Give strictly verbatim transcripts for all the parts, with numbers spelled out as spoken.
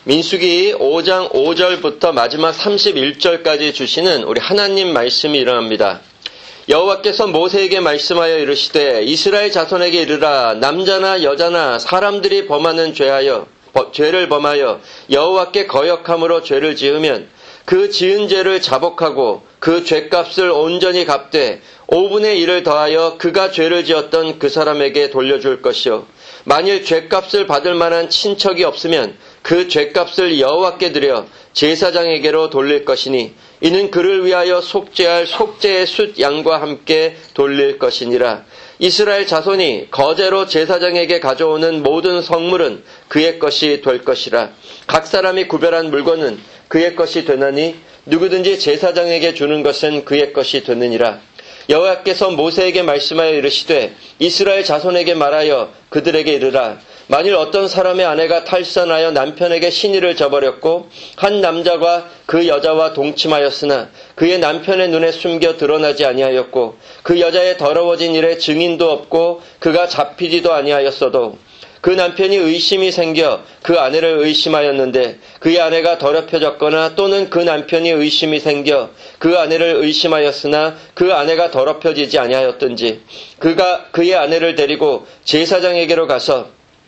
민수기 오 장 오 절부터 마지막 삼십일 절까지 주시는 우리 하나님 말씀이 일어납니다. 여호와께서 모세에게 말씀하여 이르시되 이스라엘 자손에게 이르라. 남자나 여자나 사람들이 범하는 죄하여 죄를 범하여 여호와께 거역함으로 죄를 지으면 그 지은 죄를 자복하고 그 죄값을 온전히 갚되 오분의 일을 더하여 그가 죄를 지었던 그 사람에게 돌려줄 것이요. 만일 죄값을 받을 만한 친척이 없으면 그 죄값을 여호와께 드려 제사장에게로 돌릴 것이니 이는 그를 위하여 속죄할 속죄의 숫 양과 함께 돌릴 것이니라. 이스라엘 자손이 거제로 제사장에게 가져오는 모든 성물은 그의 것이 될 것이라. 각 사람이 구별한 물건은 그의 것이 되나니 누구든지 제사장에게 주는 것은 그의 것이 되느니라. 여호와께서 모세에게 말씀하여 이르시되 이스라엘 자손에게 말하여 그들에게 이르라. 만일 어떤 사람의 아내가 탈선하여 남편에게 신의를 저버렸고 한 남자가 그 여자와 동침하였으나 그의 남편의 눈에 숨겨 드러나지 아니하였고 그 여자의 더러워진 일에 증인도 없고 그가 잡히지도 아니하였어도 그 남편이 의심이 생겨 그 아내를 의심하였는데 그의 아내가 더럽혀졌거나 또는 그 남편이 의심이 생겨 그 아내를 의심하였으나 그 아내가 더럽혀지지 아니하였든지 그가 그의 아내를 데리고 제사장에게로 가서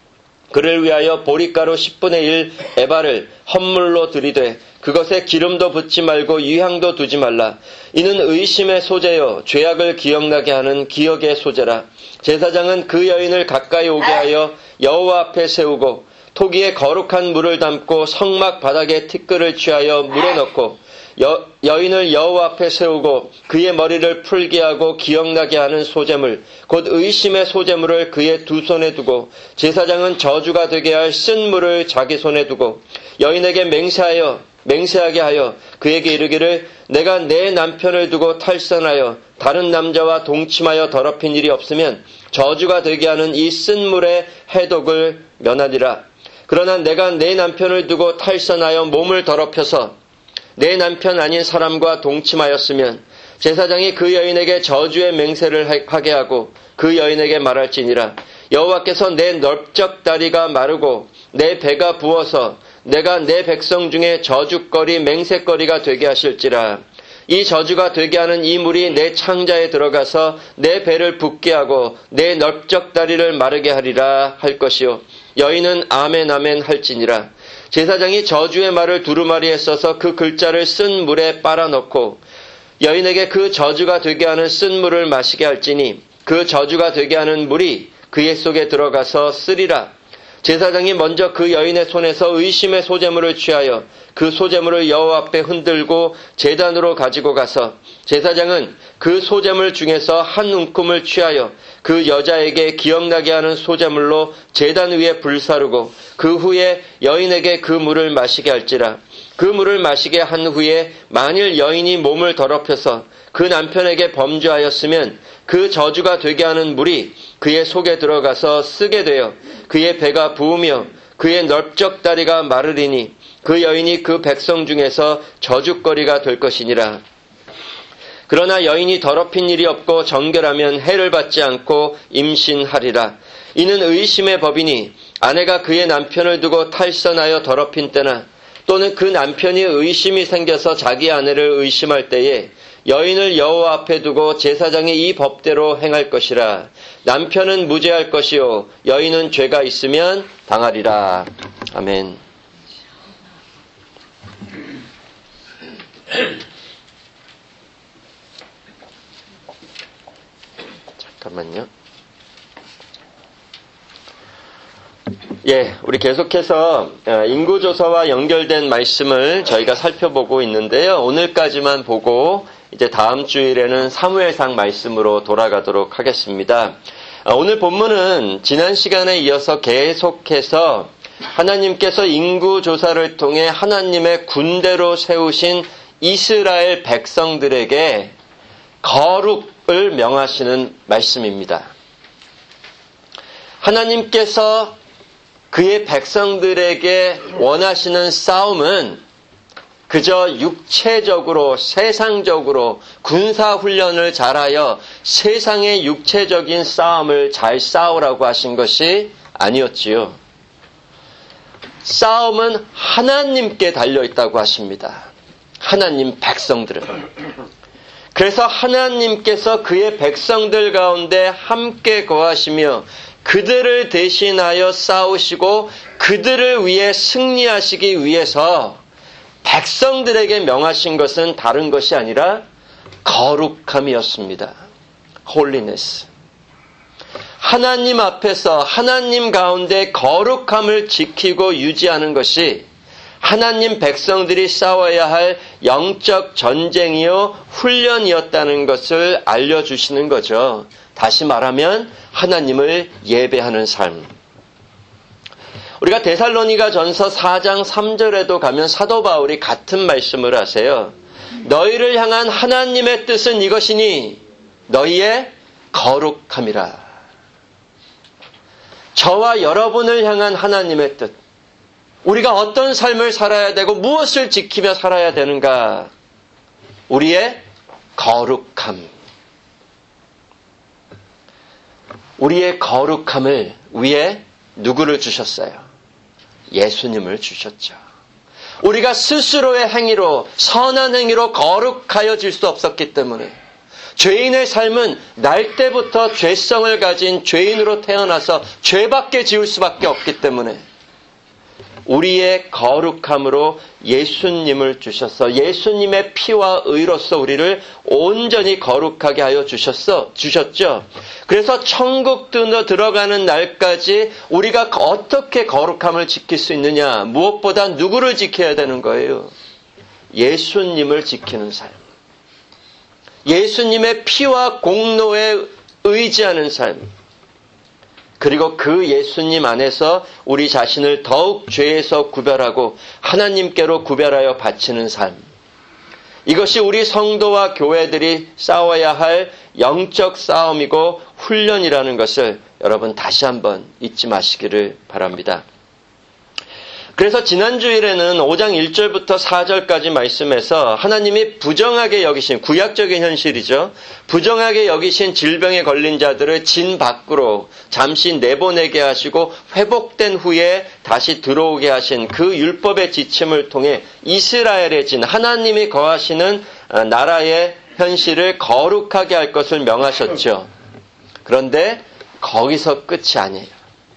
그를 위하여 보리가루 십분의 일 에바를 헌물로 들이되 그것에 기름도 붓지 말고 유향도 두지 말라. 이는 의심의 소재요 죄악을 기억나게 하는 기억의 소재라. 제사장은 그 여인을 가까이 오게 하여 여호와 앞에 세우고 토기에 거룩한 물을 담고 성막 바닥에 티끌을 취하여 물에 넣고 여, 여인을 여호와 앞에 세우고 그의 머리를 풀게 하고 기억나게 하는 소재물 곧 의심의 소재물을 그의 두 손에 두고 제사장은 저주가 되게 할 쓴 물을 자기 손에 두고 여인에게 맹세하여 맹세하게 하여 그에게 이르기를 내가 내 남편을 두고 탈선하여 다른 남자와 동침하여 더럽힌 일이 없으면 저주가 되게 하는 이 쓴 물의 해독을 면하리라. 그러나 내가 내 남편을 두고 탈선하여 몸을 더럽혀서 내 남편 아닌 사람과 동침하였으면 제사장이 그 여인에게 저주의 맹세를 하게 하고 그 여인에게 말할지니라. 여호와께서 내 넓적 다리가 마르고 내 배가 부어서 내가 내 백성 중에 저주거리 맹세거리가 되게 하실지라. 이 저주가 되게 하는 이 물이 내 창자에 들어가서 내 배를 붓게 하고 내 넓적 다리를 마르게 하리라 할 것이요. 여인은 아멘 아멘 할지니라. 제사장이 저주의 말을 두루마리에 써서 그 글자를 쓴 물에 빨아넣고 여인에게 그 저주가 되게 하는 쓴 물을 마시게 할지니 그 저주가 되게 하는 물이 그의 속에 들어가서 쓰리라. 제사장이 먼저 그 여인의 손에서 의심의 소재물을 취하여 그 소재물을 여호와 앞에 흔들고 제단으로 가지고 가서 제사장은 그 소재물 중에서 한 움큼을 취하여 그 여자에게 기억나게 하는 소재물로 제단 위에 불사르고 그 후에 여인에게 그 물을 마시게 할지라. 그 물을 마시게 한 후에 만일 여인이 몸을 더럽혀서 그 남편에게 범죄하였으면 그 저주가 되게 하는 물이 그의 속에 들어가서 쓰게 되어 그의 배가 부으며 그의 넓적 다리가 마르리니 그 여인이 그 백성 중에서 저주거리가 될 것이니라. 그러나 여인이 더럽힌 일이 없고 정결하면 해를 받지 않고 임신하리라. 이는 의심의 법이니 아내가 그의 남편을 두고 탈선하여 더럽힌 때나 또는 그 남편이 의심이 생겨서 자기 아내를 의심할 때에 여인을 여호와 앞에 두고 제사장이 이 법대로 행할 것이라. 남편은 무죄할 것이요 여인은 죄가 있으면 당하리라. 아멘. 잠깐만요. 예, 우리 계속해서 인구조사와 연결된 말씀을 저희가 살펴보고 있는데요. 오늘까지만 보고 이제 다음 주일에는 사무엘상 말씀으로 돌아가도록 하겠습니다. 오늘 본문은 지난 시간에 이어서 계속해서 하나님께서 인구조사를 통해 하나님의 군대로 세우신 이스라엘 백성들에게 거룩을 명하시는 말씀입니다. 하나님께서 그의 백성들에게 원하시는 싸움은 그저 육체적으로 세상적으로 군사훈련을 잘하여 세상의 육체적인 싸움을 잘 싸우라고 하신 것이 아니었지요. 싸움은 하나님께 달려있다고 하십니다. 하나님 백성들은. 그래서 하나님께서 그의 백성들 가운데 함께 거하시며 그들을 대신하여 싸우시고 그들을 위해 승리하시기 위해서 백성들에게 명하신 것은 다른 것이 아니라 거룩함이었습니다. 홀리네스. 하나님 앞에서 하나님 가운데 거룩함을 지키고 유지하는 것이 하나님 백성들이 싸워야 할 영적 전쟁이요 훈련이었다는 것을 알려주시는 거죠. 다시 말하면 하나님을 예배하는 삶. 우리가 데살로니가 전서 사 장 삼 절에도 가면 사도 바울이 같은 말씀을 하세요. 너희를 향한 하나님의 뜻은 이것이니 너희의 거룩함이라. 저와 여러분을 향한 하나님의 뜻. 우리가 어떤 삶을 살아야 되고 무엇을 지키며 살아야 되는가? 우리의 거룩함. 우리의 거룩함을 위해 누구를 주셨어요? 예수님을 주셨죠. 우리가 스스로의 행위로, 선한 행위로 거룩하여질 수 없었기 때문에 죄인의 삶은 날 때부터 죄성을 가진 죄인으로 태어나서 죄밖에 지을 수밖에 없기 때문에 우리의 거룩함으로 예수님을 주셔서 예수님의 피와 의로서 우리를 온전히 거룩하게 하여 주셨어, 주셨죠. 그래서 천국 들어가는 날까지 우리가 어떻게 거룩함을 지킬 수 있느냐? 무엇보다 누구를 지켜야 되는 거예요? 예수님을 지키는 삶. 예수님의 피와 공로에 의지하는 삶. 그리고 그 예수님 안에서 우리 자신을 더욱 죄에서 구별하고 하나님께로 구별하여 바치는 삶. 이것이 우리 성도와 교회들이 싸워야 할 영적 싸움이고 훈련이라는 것을 여러분 다시 한번 잊지 마시기를 바랍니다. 그래서 지난 주일에는 오 장 일 절부터 사 절까지 말씀에서 하나님이 부정하게 여기신, 구약적인 현실이죠. 부정하게 여기신 질병에 걸린 자들을 진 밖으로 잠시 내보내게 하시고 회복된 후에 다시 들어오게 하신 그 율법의 지침을 통해 이스라엘의 진, 하나님이 거하시는 나라의 현실을 거룩하게 할 것을 명하셨죠. 그런데 거기서 끝이 아니에요.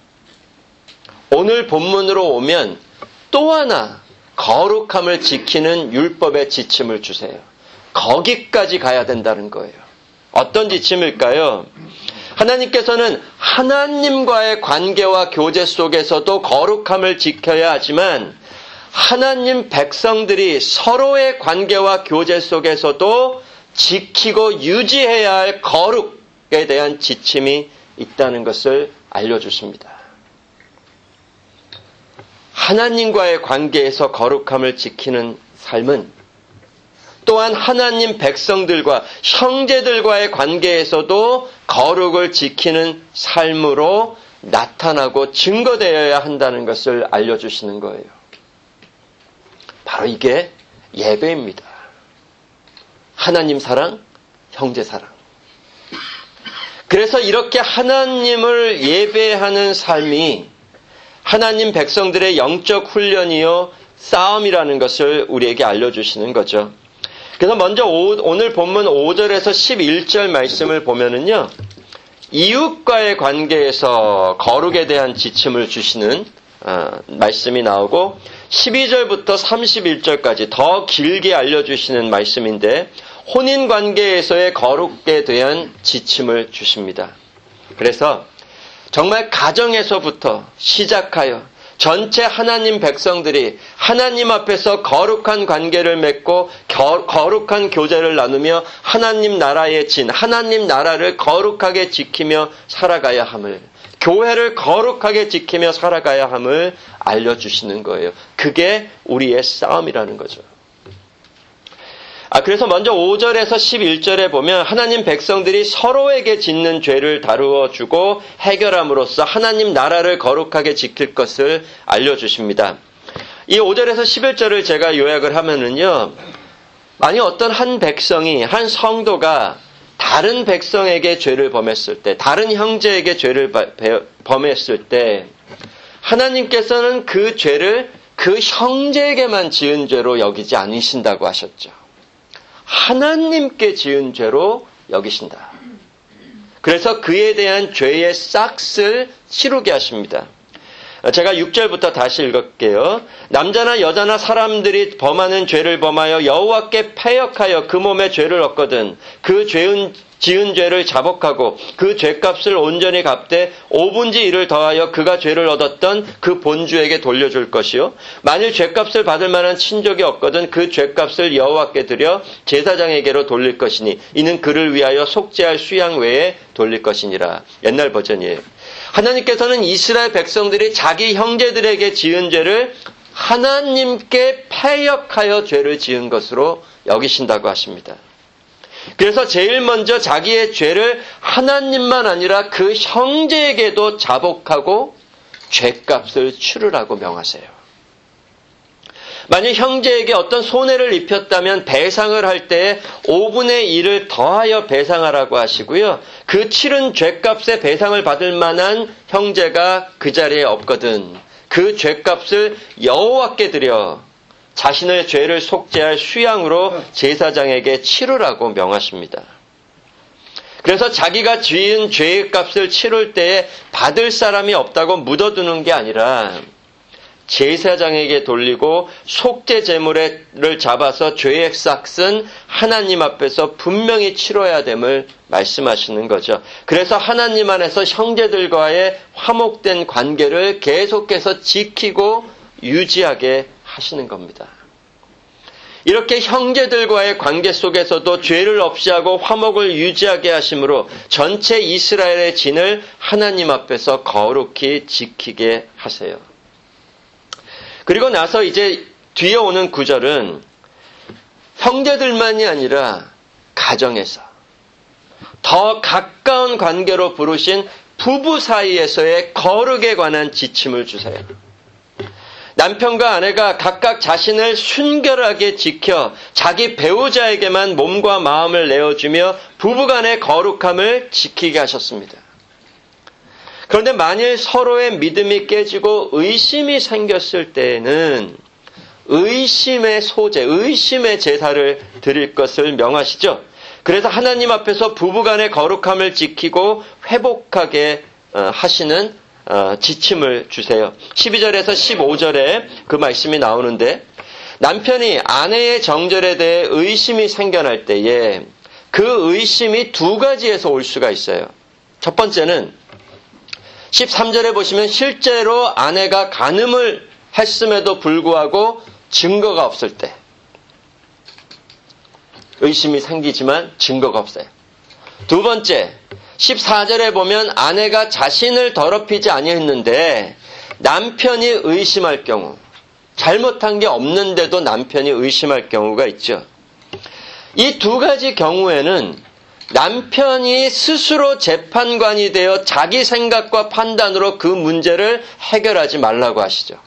오늘 본문으로 오면 또 하나 거룩함을 지키는 율법의 지침을 주세요. 거기까지 가야 된다는 거예요. 어떤 지침일까요? 하나님께서는 하나님과의 관계와 교제 속에서도 거룩함을 지켜야 하지만 하나님 백성들이 서로의 관계와 교제 속에서도 지키고 유지해야 할 거룩에 대한 지침이 있다는 것을 알려주십니다. 하나님과의 관계에서 거룩함을 지키는 삶은 또한 하나님 백성들과 형제들과의 관계에서도 거룩을 지키는 삶으로 나타나고 증거되어야 한다는 것을 알려주시는 거예요. 바로 이게 예배입니다. 하나님 사랑, 형제 사랑. 그래서 이렇게 하나님을 예배하는 삶이 하나님 백성들의 영적 훈련이요 싸움이라는 것을 우리에게 알려주시는 거죠. 그래서 먼저 오, 오늘 본문 오 절에서 십일 절 말씀을 보면은요, 이웃과의 관계에서 거룩에 대한 지침을 주시는 어, 말씀이 나오고 십이 절부터 삼십일 절까지 더 길게 알려주시는 말씀인데 혼인 관계에서의 거룩에 대한 지침을 주십니다. 그래서 정말 가정에서부터 시작하여 전체 하나님 백성들이 하나님 앞에서 거룩한 관계를 맺고 겨, 거룩한 교제를 나누며 하나님 나라의 진, 하나님 나라를 거룩하게 지키며 살아가야 함을, 교회를 거룩하게 지키며 살아가야 함을 알려주시는 거예요. 그게 우리의 싸움이라는 거죠. 아, 그래서 먼저 오 절에서 십일 절에 보면 하나님 백성들이 서로에게 짓는 죄를 다루어 주고 해결함으로써 하나님 나라를 거룩하게 지킬 것을 알려주십니다. 이 오 절에서 십일 절을 제가 요약을 하면은요, 만약 어떤 한 백성이, 한 성도가 다른 백성에게 죄를 범했을 때, 다른 형제에게 죄를 범했을 때, 하나님께서는 그 죄를 그 형제에게만 지은 죄로 여기지 않으신다고 하셨죠. 하나님께 지은 죄로 여기신다. 그래서 그에 대한 죄의 싹을 치르게 하십니다. 제가 육 절부터 다시 읽을게요. 남자나 여자나 사람들이 범하는 죄를 범하여 여호와께 패역하여 그 몸에 죄를 얻거든 그 죄은 지은 죄를 자복하고 그 죄값을 온전히 갚되 오분지 일을 더하여 그가 죄를 얻었던 그 본주에게 돌려줄 것이요. 만일 죄값을 받을 만한 친족이 없거든 그 죄값을 여호와께 드려 제사장에게로 돌릴 것이니 이는 그를 위하여 속죄할 수양 외에 돌릴 것이니라. 옛날 버전이에요. 하나님께서는 이스라엘 백성들이 자기 형제들에게 지은 죄를 하나님께 패역하여 죄를 지은 것으로 여기신다고 하십니다. 그래서 제일 먼저 자기의 죄를 하나님만 아니라 그 형제에게도 자복하고 죄값을 치르라고 명하세요. 만약 형제에게 어떤 손해를 입혔다면 배상을 할 때에 오분의 일을 더하여 배상하라고 하시고요. 그 치른 죄값의 배상을 받을 만한 형제가 그 자리에 없거든 그 죄값을 여호와께 드려 자신의 죄를 속죄할 수양으로 제사장에게 치르라고 명하십니다. 그래서 자기가 지은 죄의 값을 치를 때에 받을 사람이 없다고 묻어두는 게 아니라 제사장에게 돌리고 속죄 제물을 잡아서 죄의 싹은 하나님 앞에서 분명히 치러야 됨을 말씀하시는 거죠. 그래서 하나님 안에서 형제들과의 화목된 관계를 계속해서 지키고 유지하게 하시는 겁니다. 이렇게 형제들과의 관계 속에서도 죄를 없이 하고 화목을 유지하게 하심으로 전체 이스라엘의 진을 하나님 앞에서 거룩히 지키게 하세요. 그리고 나서 이제 뒤에 오는 구절은 형제들만이 아니라 가정에서 더 가까운 관계로 부르신 부부 사이에서의 거룩에 관한 지침을 주세요. 남편과 아내가 각각 자신을 순결하게 지켜 자기 배우자에게만 몸과 마음을 내어주며 부부간의 거룩함을 지키게 하셨습니다. 그런데 만일 서로의 믿음이 깨지고 의심이 생겼을 때에는 의심의 소재, 의심의 제사를 드릴 것을 명하시죠. 그래서 하나님 앞에서 부부간의 거룩함을 지키고 회복하게 하시는 지침을 주세요. 십이 절에서 십오 절에 그 말씀이 나오는데 남편이 아내의 정절에 대해 의심이 생겨날 때에 그 의심이 두 가지에서 올 수가 있어요. 첫 번째는 십삼 절에 보시면 실제로 아내가 간음을 했음에도 불구하고 증거가 없을 때 의심이 생기지만 증거가 없어요. 두 번째, 십사 절에 보면 아내가 자신을 더럽히지 아니했는데 남편이 의심할 경우, 잘못한 게 없는데도 남편이 의심할 경우가 있죠. 이 두 가지 경우에는 남편이 스스로 재판관이 되어 자기 생각과 판단으로 그 문제를 해결하지 말라고 하시죠.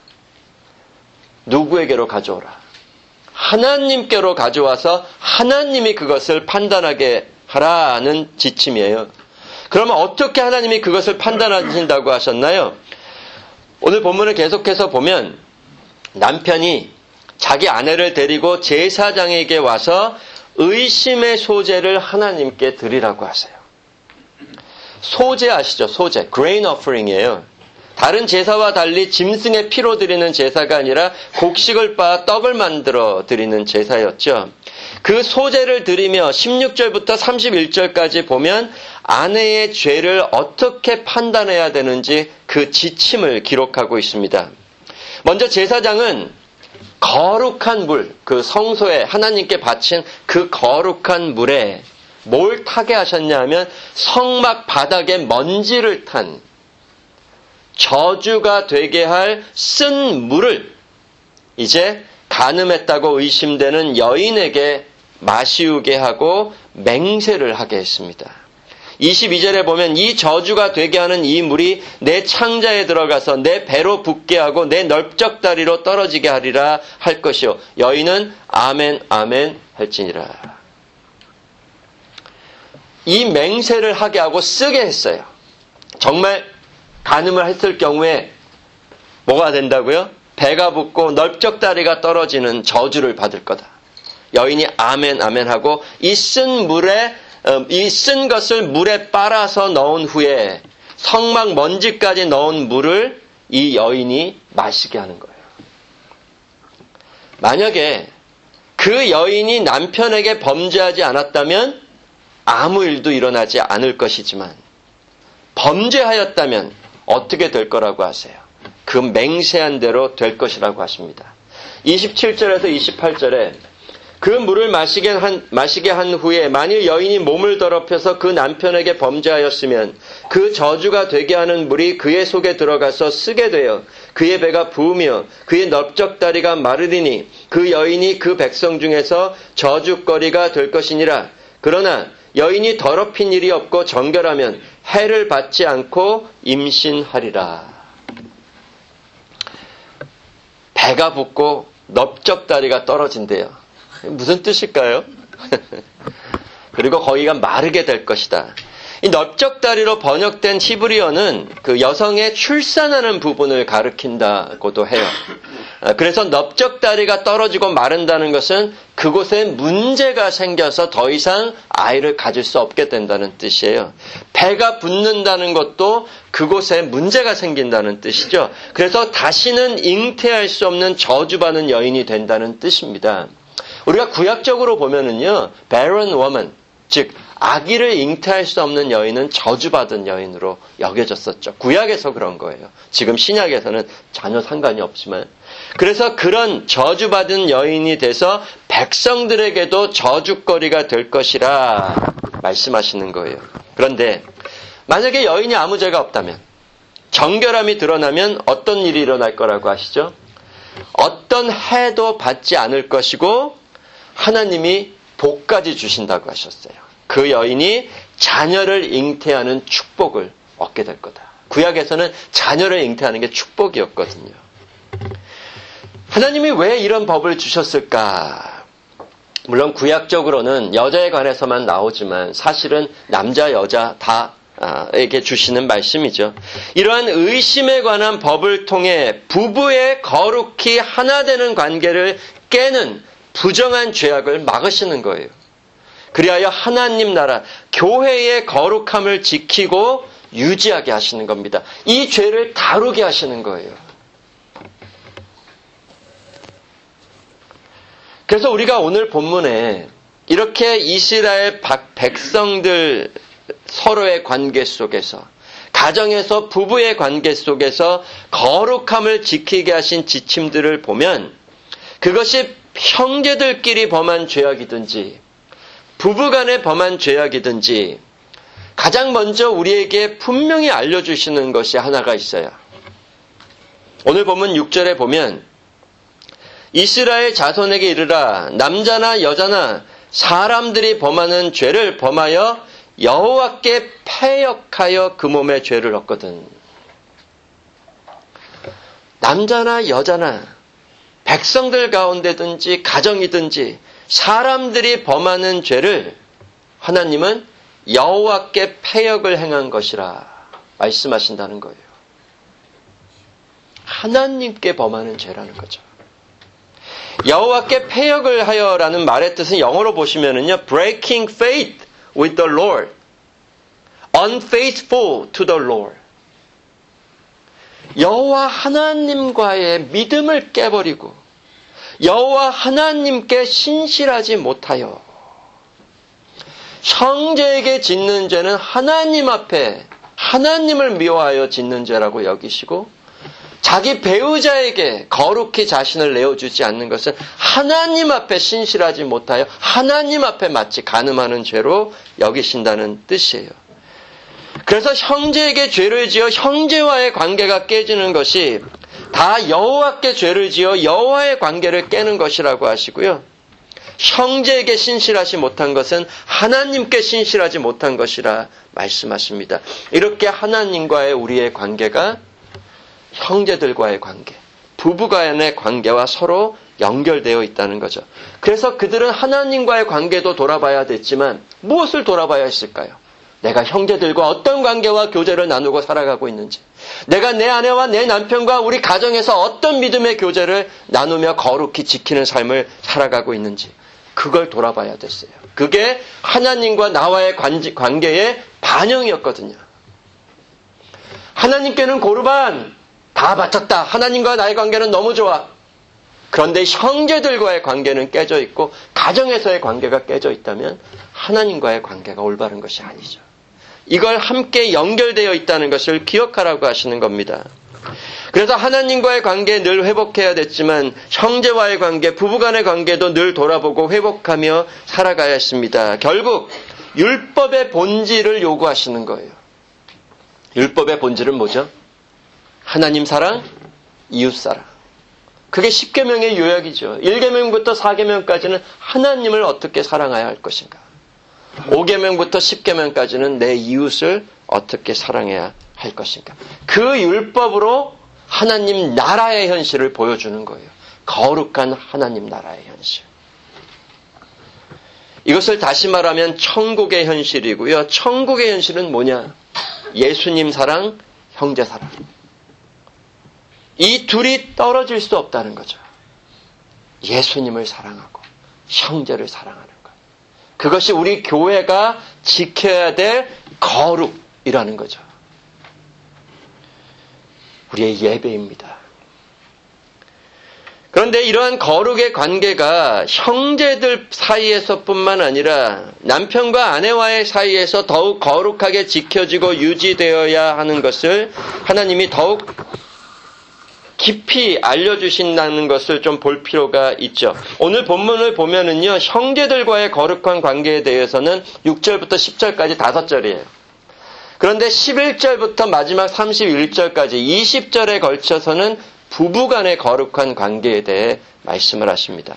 누구에게로 가져오라? 하나님께로 가져와서 하나님이 그것을 판단하게 하라는 지침이에요. 그러면 어떻게 하나님이 그것을 판단하신다고 하셨나요? 오늘 본문을 계속해서 보면 남편이 자기 아내를 데리고 제사장에게 와서 의심의 소재를 하나님께 드리라고 하세요. 소재 아시죠? 소재. grain offering이에요. 다른 제사와 달리 짐승의 피로 드리는 제사가 아니라 곡식을 빻아 떡을 만들어 드리는 제사였죠. 그 소재를 드리며 십육 절부터 삼십일 절까지 보면 아내의 죄를 어떻게 판단해야 되는지 그 지침을 기록하고 있습니다. 먼저 제사장은 거룩한 물, 그 성소에 하나님께 바친 그 거룩한 물에 뭘 타게 하셨냐 하면 성막 바닥에 먼지를 탄 저주가 되게 할 쓴 물을 이제 간음했다고 의심되는 여인에게 마시우게 하고 맹세를 하게 했습니다. 이십이 절에 보면 이 저주가 되게 하는 이 물이 내 창자에 들어가서 내 배로 붓게 하고 내 넓적다리로 떨어지게 하리라 할 것이요. 여인은 아멘 아멘 할지니라. 이 맹세를 하게 하고 쓰게 했어요. 정말 간음을 했을 경우에 뭐가 된다고요? 배가 붓고 넓적다리가 떨어지는 저주를 받을 거다. 여인이 아멘 아멘 하고 이 쓴 물에 이 쓴 것을 물에 빨아서 넣은 후에 성막 먼지까지 넣은 물을 이 여인이 마시게 하는 거예요. 만약에 그 여인이 남편에게 범죄하지 않았다면 아무 일도 일어나지 않을 것이지만 범죄하였다면 어떻게 될 거라고 하세요? 그 맹세한 대로 될 것이라고 하십니다. 이십칠 절에서 이십팔 절에 그 물을 마시게 한, 마시게 한 후에 만일 여인이 몸을 더럽혀서 그 남편에게 범죄하였으면 그 저주가 되게 하는 물이 그의 속에 들어가서 쓰게 되어 그의 배가 부으며 그의 넓적다리가 마르리니 그 여인이 그 백성 중에서 저주거리가 될 것이니라. 그러나 여인이 더럽힌 일이 없고 정결하면 해를 받지 않고 임신하리라. 배가 붓고 넓적다리가 떨어진대요. 무슨 뜻일까요? 그리고 거기가 마르게 될 것이다. 이 넓적다리로 번역된 히브리어는 그 여성의 출산하는 부분을 가리킨다고도 해요. 그래서 넓적다리가 떨어지고 마른다는 것은 그곳에 문제가 생겨서 더 이상 아이를 가질 수 없게 된다는 뜻이에요. 배가 붓는다는 것도 그곳에 문제가 생긴다는 뜻이죠. 그래서 다시는 잉태할 수 없는 저주받은 여인이 된다는 뜻입니다. 우리가 구약적으로 보면은요, barren woman, 즉 아기를 잉태할 수 없는 여인은 저주받은 여인으로 여겨졌었죠. 구약에서 그런 거예요. 지금 신약에서는 전혀 상관이 없지만. 그래서 그런 저주받은 여인이 돼서 백성들에게도 저주거리가 될 것이라 말씀하시는 거예요. 그런데 만약에 여인이 아무 죄가 없다면, 정결함이 드러나면 어떤 일이 일어날 거라고 하시죠? 어떤 해도 받지 않을 것이고 하나님이 복까지 주신다고 하셨어요. 그 여인이 자녀를 잉태하는 축복을 얻게 될 거다. 구약에서는 자녀를 잉태하는 게 축복이었거든요. 하나님이 왜 이런 법을 주셨을까? 물론 구약적으로는 여자에 관해서만 나오지만 사실은 남자 여자 다에게 주시는 말씀이죠. 이러한 의심에 관한 법을 통해 부부의 거룩히 하나 되는 관계를 깨는 부정한 죄악을 막으시는 거예요. 그리하여 하나님 나라, 교회의 거룩함을 지키고 유지하게 하시는 겁니다. 이 죄를 다루게 하시는 거예요. 그래서 우리가 오늘 본문에 이렇게 이스라엘 백성들 서로의 관계 속에서, 가정에서 부부의 관계 속에서 거룩함을 지키게 하신 지침들을 보면 그것이 형제들끼리 범한 죄악이든지 부부간에 범한 죄악이든지 가장 먼저 우리에게 분명히 알려주시는 것이 하나가 있어요. 오늘 본문 육 절에 보면 이스라엘 자손에게 이르라 남자나 여자나 사람들이 범하는 죄를 범하여 여호와께 패역하여 그 몸에 죄를 얻거든. 남자나 여자나 백성들 가운데든지 가정이든지 사람들이 범하는 죄를 하나님은 여호와께 패역을 행한 것이라 말씀하신다는 거예요. 하나님께 범하는 죄라는 거죠. 여호와께 패역을 하여라는 말의 뜻은 영어로 보시면은요, breaking faith with the Lord, unfaithful to the Lord. 여호와 하나님과의 믿음을 깨버리고 여호와 하나님께 신실하지 못하여 형제에게 짓는 죄는 하나님 앞에 하나님을 미워하여 짓는 죄라고 여기시고 자기 배우자에게 거룩히 자신을 내어주지 않는 것은 하나님 앞에 신실하지 못하여 하나님 앞에 마치 간음하는 죄로 여기신다는 뜻이에요. 그래서 형제에게 죄를 지어 형제와의 관계가 깨지는 것이 다 여호와께 죄를 지어 여호와의 관계를 깨는 것이라고 하시고요. 형제에게 신실하지 못한 것은 하나님께 신실하지 못한 것이라 말씀하십니다. 이렇게 하나님과의 우리의 관계가 형제들과의 관계, 부부간의 관계와 서로 연결되어 있다는 거죠. 그래서 그들은 하나님과의 관계도 돌아봐야 됐지만 무엇을 돌아봐야 했을까요? 내가 형제들과 어떤 관계와 교제를 나누고 살아가고 있는지, 내가 내 아내와 내 남편과 우리 가정에서 어떤 믿음의 교제를 나누며 거룩히 지키는 삶을 살아가고 있는지 그걸 돌아봐야 됐어요. 그게 하나님과 나와의 관계의 반영이었거든요. 하나님께는 고르반 다 바쳤다. 하나님과 나의 관계는 너무 좋아. 그런데 형제들과의 관계는 깨져 있고 가정에서의 관계가 깨져 있다면 하나님과의 관계가 올바른 것이 아니죠. 이걸 함께 연결되어 있다는 것을 기억하라고 하시는 겁니다. 그래서 하나님과의 관계 늘 회복해야 됐지만 형제와의 관계, 부부간의 관계도 늘 돌아보고 회복하며 살아가야 했습니다. 결국 율법의 본질을 요구하시는 거예요. 율법의 본질은 뭐죠? 하나님 사랑, 이웃 사랑. 그게 십 계명의 요약이죠. 일 계명부터 사 계명까지는 하나님을 어떻게 사랑해야 할 것인가. 오 계명부터 십 계명까지는 내 이웃을 어떻게 사랑해야 할 것인가. 그 율법으로 하나님 나라의 현실을 보여주는 거예요. 거룩한 하나님 나라의 현실. 이것을 다시 말하면 천국의 현실이고요. 천국의 현실은 뭐냐? 예수님 사랑, 형제 사랑. 이 둘이 떨어질 수 없다는 거죠. 예수님을 사랑하고 형제를 사랑하는 것. 그것이 우리 교회가 지켜야 될 거룩이라는 거죠. 우리의 예배입니다. 그런데 이러한 거룩의 관계가 형제들 사이에서뿐만 아니라 남편과 아내와의 사이에서 더욱 거룩하게 지켜지고 유지되어야 하는 것을 하나님이 더욱 깊이 알려주신다는 것을 좀 볼 필요가 있죠. 오늘 본문을 보면은요, 형제들과의 거룩한 관계에 대해서는 육 절부터 십 절까지 다섯 절이에요. 그런데 십일 절부터 마지막 삼십일 절까지 이십 절에 걸쳐서는 부부간의 거룩한 관계에 대해 말씀을 하십니다.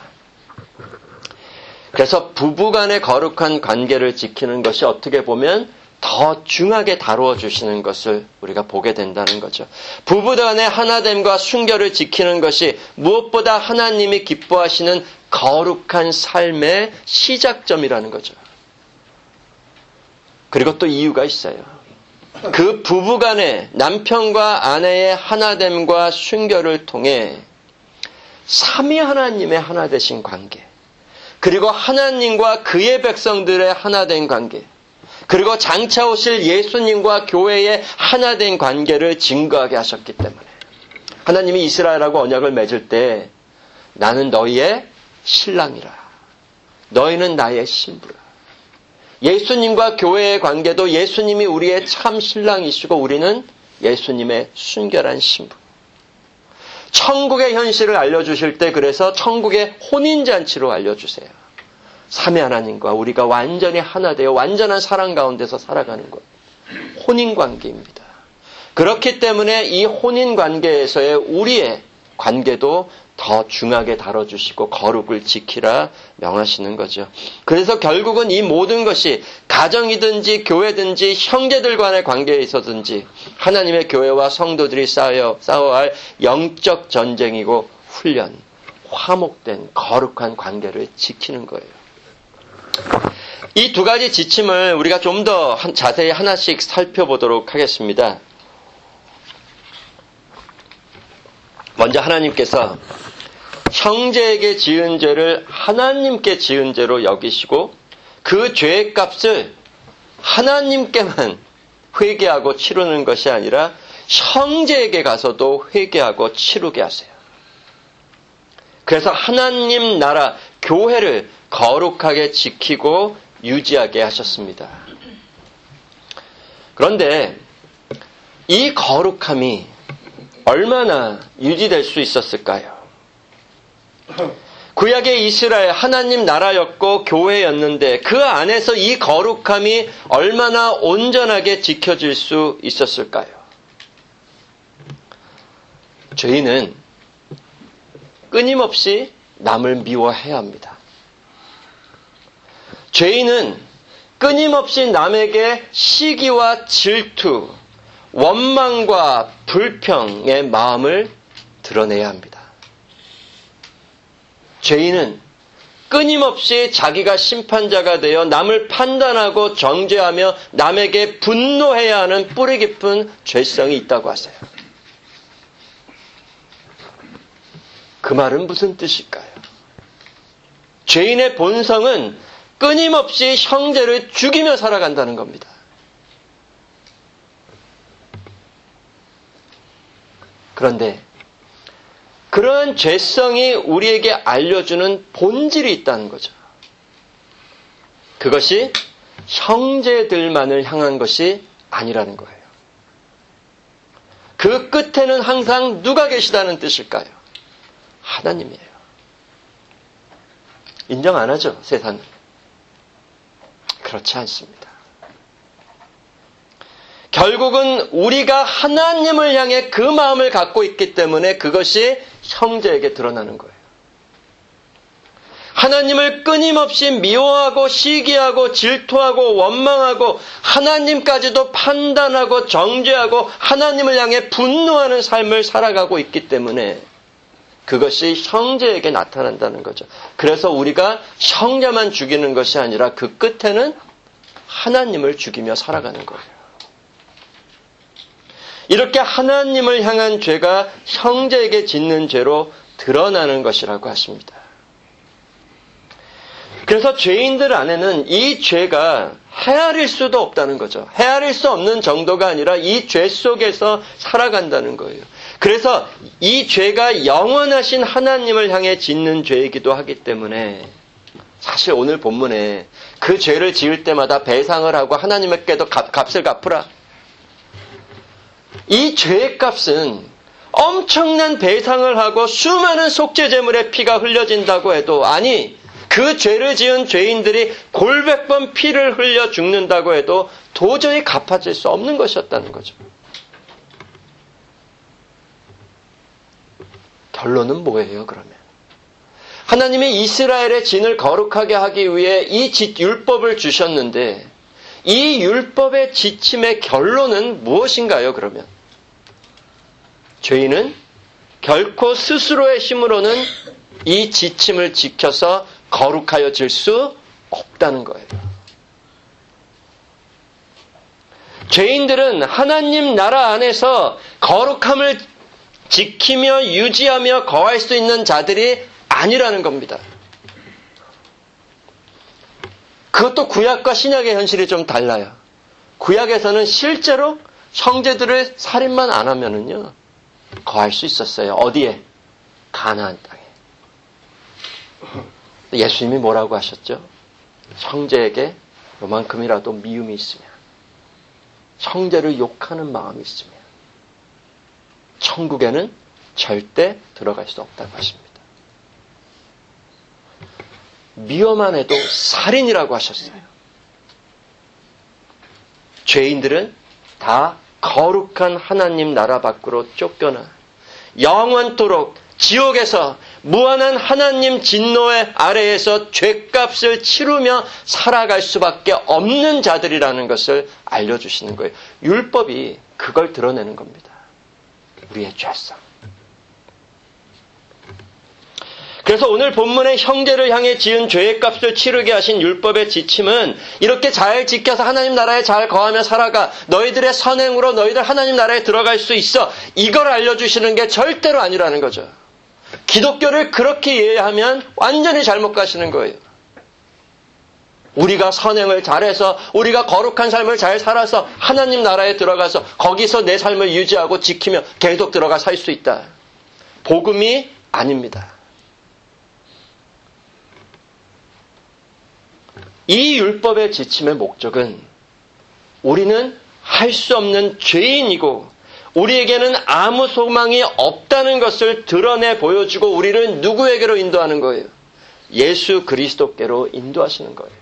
그래서 부부간의 거룩한 관계를 지키는 것이 어떻게 보면 더 중하게 다루어 주시는 것을 우리가 보게 된다는 거죠. 부부 간의 하나됨과 순결을 지키는 것이 무엇보다 하나님이 기뻐하시는 거룩한 삶의 시작점이라는 거죠. 그리고 또 이유가 있어요. 그 부부 간의 남편과 아내의 하나됨과 순결을 통해 삼위 하나님의 하나 되신 관계, 그리고 하나님과 그의 백성들의 하나된 관계, 그리고 장차 오실 예수님과 교회의 하나된 관계를 증거하게 하셨기 때문에 하나님이 이스라엘하고 언약을 맺을 때 나는 너희의 신랑이라, 너희는 나의 신부라. 예수님과 교회의 관계도 예수님이 우리의 참 신랑이시고 우리는 예수님의 순결한 신부. 천국의 현실을 알려주실 때 그래서 천국의 혼인잔치로 알려주세요. 삼위 하나님과 우리가 완전히 하나 되어 완전한 사랑 가운데서 살아가는 것. 혼인관계입니다. 그렇기 때문에 이 혼인관계에서의 우리의 관계도 더 중하게 다뤄주시고 거룩을 지키라 명하시는 거죠. 그래서 결국은 이 모든 것이 가정이든지 교회든지 형제들 간의 관계에 있어든지 하나님의 교회와 성도들이 싸워, 싸워야 할 영적 전쟁이고 훈련, 화목된 거룩한 관계를 지키는 거예요. 이 두 가지 지침을 우리가 좀 더 자세히 하나씩 살펴보도록 하겠습니다. 먼저 하나님께서 형제에게 지은 죄를 하나님께 지은 죄로 여기시고 그 죄의 값을 하나님께만 회개하고 치르는 것이 아니라 형제에게 가서도 회개하고 치르게 하세요. 그래서 하나님 나라 교회를 거룩하게 지키고 유지하게 하셨습니다. 그런데 이 거룩함이 얼마나 유지될 수 있었을까요? 구약의 이스라엘 하나님 나라였고 교회였는데 그 안에서 이 거룩함이 얼마나 온전하게 지켜질 수 있었을까요? 죄인은 끊임없이 남을 미워해야 합니다. 죄인은 끊임없이 남에게 시기와 질투, 원망과 불평의 마음을 드러내야 합니다. 죄인은 끊임없이 자기가 심판자가 되어 남을 판단하고 정죄하며 남에게 분노해야 하는 뿌리 깊은 죄성이 있다고 하세요. 그 말은 무슨 뜻일까요? 죄인의 본성은 끊임없이 형제를 죽이며 살아간다는 겁니다. 그런데 그런 죄성이 우리에게 알려주는 본질이 있다는 거죠. 그것이 형제들만을 향한 것이 아니라는 거예요. 그 끝에는 항상 누가 계시다는 뜻일까요? 하나님이에요. 인정 안 하죠, 세상은. 그렇지 않습니다. 결국은 우리가 하나님을 향해 그 마음을 갖고 있기 때문에 그것이 형제에게 드러나는 거예요. 하나님을 끊임없이 미워하고 시기하고 질투하고 원망하고 하나님까지도 판단하고 정죄하고 하나님을 향해 분노하는 삶을 살아가고 있기 때문에 그것이 형제에게 나타난다는 거죠. 그래서 우리가 형제만 죽이는 것이 아니라 그 끝에는 하나님을 죽이며 살아가는 거예요. 이렇게 하나님을 향한 죄가 형제에게 짓는 죄로 드러나는 것이라고 하십니다. 그래서 죄인들 안에는 이 죄가 헤아릴 수도 없다는 거죠. 헤아릴 수 없는 정도가 아니라 이 죄 속에서 살아간다는 거예요. 그래서 이 죄가 영원하신 하나님을 향해 짓는 죄이기도 하기 때문에 사실 오늘 본문에 그 죄를 지을 때마다 배상을 하고 하나님께도 값, 값을 갚으라. 이 죄의 값은 엄청난 배상을 하고 수많은 속죄제물의 피가 흘려진다고 해도 아니 그 죄를 지은 죄인들이 골백 번 피를 흘려 죽는다고 해도 도저히 갚아질 수 없는 것이었다는 거죠. 결론은 뭐예요, 그러면? 하나님이 이스라엘의 진을 거룩하게 하기 위해 이 율법을 주셨는데 이 율법의 지침의 결론은 무엇인가요, 그러면? 죄인은 결코 스스로의 힘으로는 이 지침을 지켜서 거룩하여질 수 없다는 거예요. 죄인들은 하나님 나라 안에서 거룩함을 지키며 유지하며 거할 수 있는 자들이 아니라는 겁니다. 그것도 구약과 신약의 현실이 좀 달라요. 구약에서는 실제로 형제들을 살인만 안 하면은요, 거할 수 있었어요. 어디에? 가나안 땅에. 예수님이 뭐라고 하셨죠? 형제에게 요만큼이라도 미움이 있으면, 형제를 욕하는 마음이 있으면 천국에는 절대 들어갈 수 없다고 하십니다. 미워만 해도 살인이라고 하셨어요. 죄인들은 다 거룩한 하나님 나라 밖으로 쫓겨나 영원토록 지옥에서 무한한 하나님 진노의 아래에서 죄값을 치르며 살아갈 수밖에 없는 자들이라는 것을 알려주시는 거예요. 율법이 그걸 드러내는 겁니다. 우리의 죄성. 그래서 오늘 본문의 형제를 향해 지은 죄의 값을 치르게 하신 율법의 지침은 이렇게 잘 지켜서 하나님 나라에 잘 거하며 살아가 너희들의 선행으로 너희들 하나님 나라에 들어갈 수 있어, 이걸 알려주시는 게 절대로 아니라는 거죠. 기독교를 그렇게 이해하면 완전히 잘못 가시는 거예요. 우리가 선행을 잘해서 우리가 거룩한 삶을 잘 살아서 하나님 나라에 들어가서 거기서 내 삶을 유지하고 지키며 계속 들어가 살 수 있다. 복음이 아닙니다. 이 율법의 지침의 목적은 우리는 할 수 없는 죄인이고 우리에게는 아무 소망이 없다는 것을 드러내 보여주고 우리를 누구에게로 인도하는 거예요? 예수 그리스도께로 인도하시는 거예요.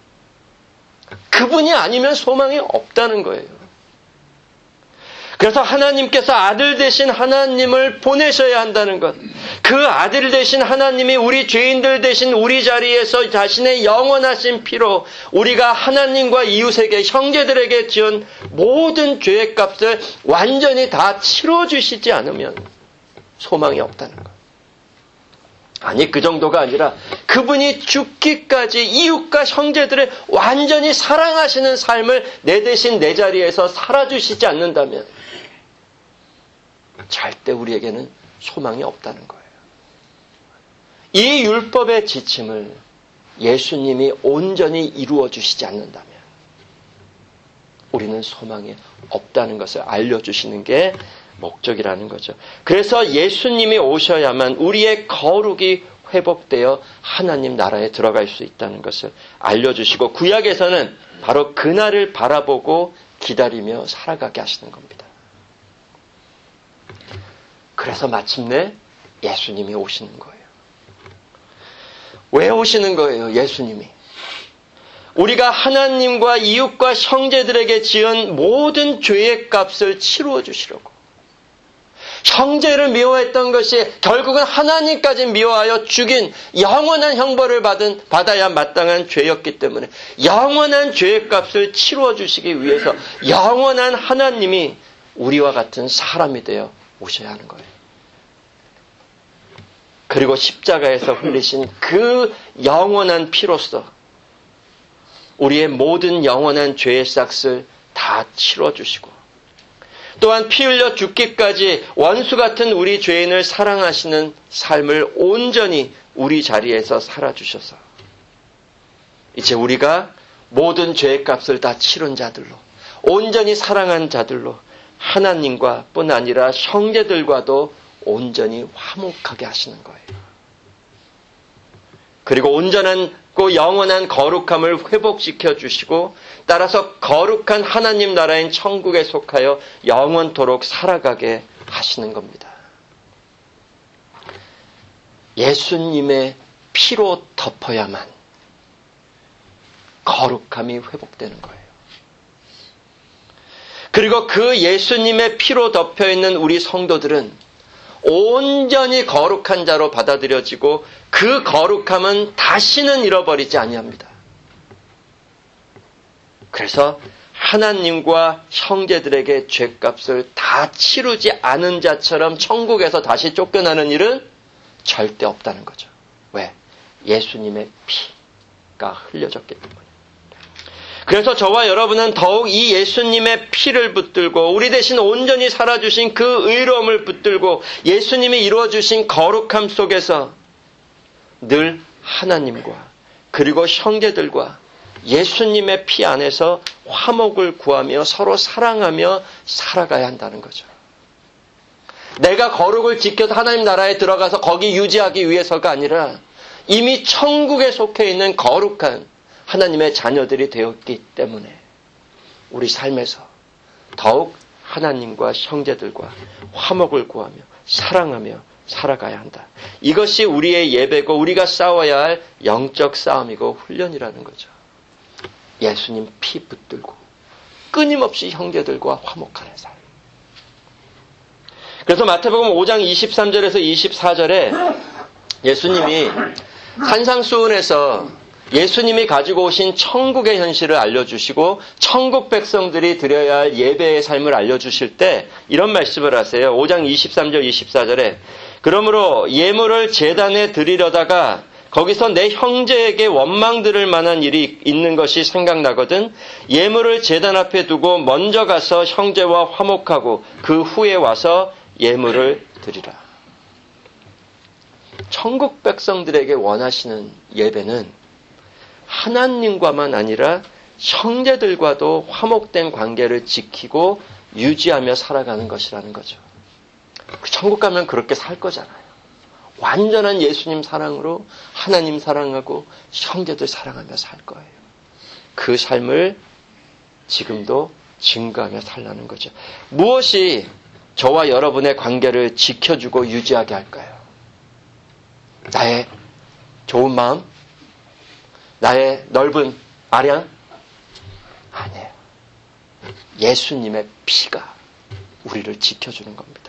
그분이 아니면 소망이 없다는 거예요. 그래서 하나님께서 아들 되신 하나님을 보내셔야 한다는 것. 그 아들 되신 하나님이 우리 죄인들 되신 우리 자리에서 자신의 영원하신 피로 우리가 하나님과 이웃에게 형제들에게 지은 모든 죄의 값을 완전히 다 치러주시지 않으면 소망이 없다는 것. 아니, 그 정도가 아니라 그분이 죽기까지 이웃과 형제들을 완전히 사랑하시는 삶을 내 대신 내 자리에서 살아주시지 않는다면 절대 우리에게는 소망이 없다는 거예요. 이 율법의 지침을 예수님이 온전히 이루어 주시지 않는다면 우리는 소망이 없다는 것을 알려주시는 게 목적이라는 거죠. 그래서 예수님이 오셔야만 우리의 거룩이 회복되어 하나님 나라에 들어갈 수 있다는 것을 알려주시고, 구약에서는 바로 그날을 바라보고 기다리며 살아가게 하시는 겁니다. 그래서 마침내 예수님이 오시는 거예요. 왜 오시는 거예요, 예수님이? 우리가 하나님과 이웃과 형제들에게 지은 모든 죄의 값을 치루어 주시려고. 형제를 미워했던 것이 결국은 하나님까지 미워하여 죽인 영원한 형벌을 받은, 받아야 마땅한 죄였기 때문에 영원한 죄의 값을 치루어 주시기 위해서 영원한 하나님이 우리와 같은 사람이 되어 오셔야 하는 거예요. 그리고 십자가에서 흘리신 그 영원한 피로써 우리의 모든 영원한 죄의 싹을 다 치러주시고, 또한 피 흘려 죽기까지 원수 같은 우리 죄인을 사랑하시는 삶을 온전히 우리 자리에서 살아주셔서 이제 우리가 모든 죄의 값을 다 치른 자들로, 온전히 사랑한 자들로 하나님과 뿐 아니라 형제들과도 온전히 화목하게 하시는 거예요. 그리고 온전한 그 영원한 거룩함을 회복시켜 주시고, 따라서 거룩한 하나님 나라인 천국에 속하여 영원토록 살아가게 하시는 겁니다. 예수님의 피로 덮어야만 거룩함이 회복되는 거예요. 그리고 그 예수님의 피로 덮여있는 우리 성도들은 온전히 거룩한 자로 받아들여지고, 그 거룩함은 다시는 잃어버리지 아니합니다. 그래서 하나님과 형제들에게 죄값을 다 치르지 않은 자처럼 천국에서 다시 쫓겨나는 일은 절대 없다는 거죠. 왜? 예수님의 피가 흘려졌기 때문에. 그래서 저와 여러분은 더욱 이 예수님의 피를 붙들고, 우리 대신 온전히 살아주신 그 의로움을 붙들고, 예수님이 이루어주신 거룩함 속에서 늘 하나님과 그리고 형제들과 예수님의 피 안에서 화목을 구하며 서로 사랑하며 살아가야 한다는 거죠. 내가 거룩을 지켜서 하나님 나라에 들어가서 거기 유지하기 위해서가 아니라 이미 천국에 속해 있는 거룩한 하나님의 자녀들이 되었기 때문에 우리 삶에서 더욱 하나님과 형제들과 화목을 구하며 사랑하며 살아가야 한다. 이것이 우리의 예배고 우리가 싸워야 할 영적 싸움이고 훈련이라는 거죠. 예수님 피 붙들고 끊임없이 형제들과 화목하는 삶. 그래서 마태복음 오 장 이십삼 절에서 이십사 절에 예수님이 산상수훈에서 예수님이 가지고 오신 천국의 현실을 알려주시고 천국 백성들이 드려야 할 예배의 삶을 알려주실 때 이런 말씀을 하세요. 오 장 이십삼 절 이십사 절에 그러므로 예물을 제단에 드리려다가 거기서 내 형제에게 원망 들을 만한 일이 있는 것이 생각나거든 예물을 제단 앞에 두고 먼저 가서 형제와 화목하고 그 후에 와서 예물을 드리라. 천국 백성들에게 원하시는 예배는 하나님과만 아니라 형제들과도 화목된 관계를 지키고 유지하며 살아가는 것이라는 거죠. 천국 가면 그렇게 살 거잖아요. 완전한 예수님 사랑으로 하나님 사랑하고 형제들 사랑하며 살 거예요. 그 삶을 지금도 증거하며 살라는 거죠. 무엇이 저와 여러분의 관계를 지켜주고 유지하게 할까요? 나의 좋은 마음? 나의 넓은 아량? 아니에요. 예수님의 피가 우리를 지켜주는 겁니다.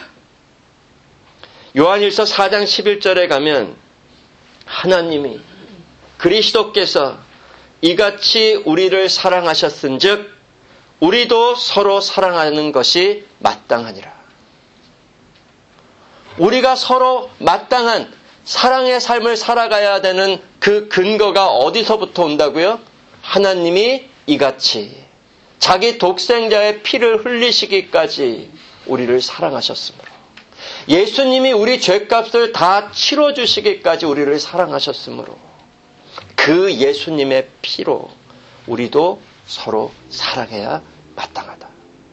요한일서 사 장 십일 절에 가면 하나님이 그리스도께서 이같이 우리를 사랑하셨은즉 우리도 서로 사랑하는 것이 마땅하니라. 우리가 서로 마땅한 사랑의 삶을 살아가야 되는 그 근거가 어디서부터 온다고요? 하나님이 이같이 자기 독생자의 피를 흘리시기까지 우리를 사랑하셨으므로 예수님이 우리 죄값을 다 치러주시기까지 우리를 사랑하셨으므로 그 예수님의 피로 우리도 서로 사랑해야 마땅하다.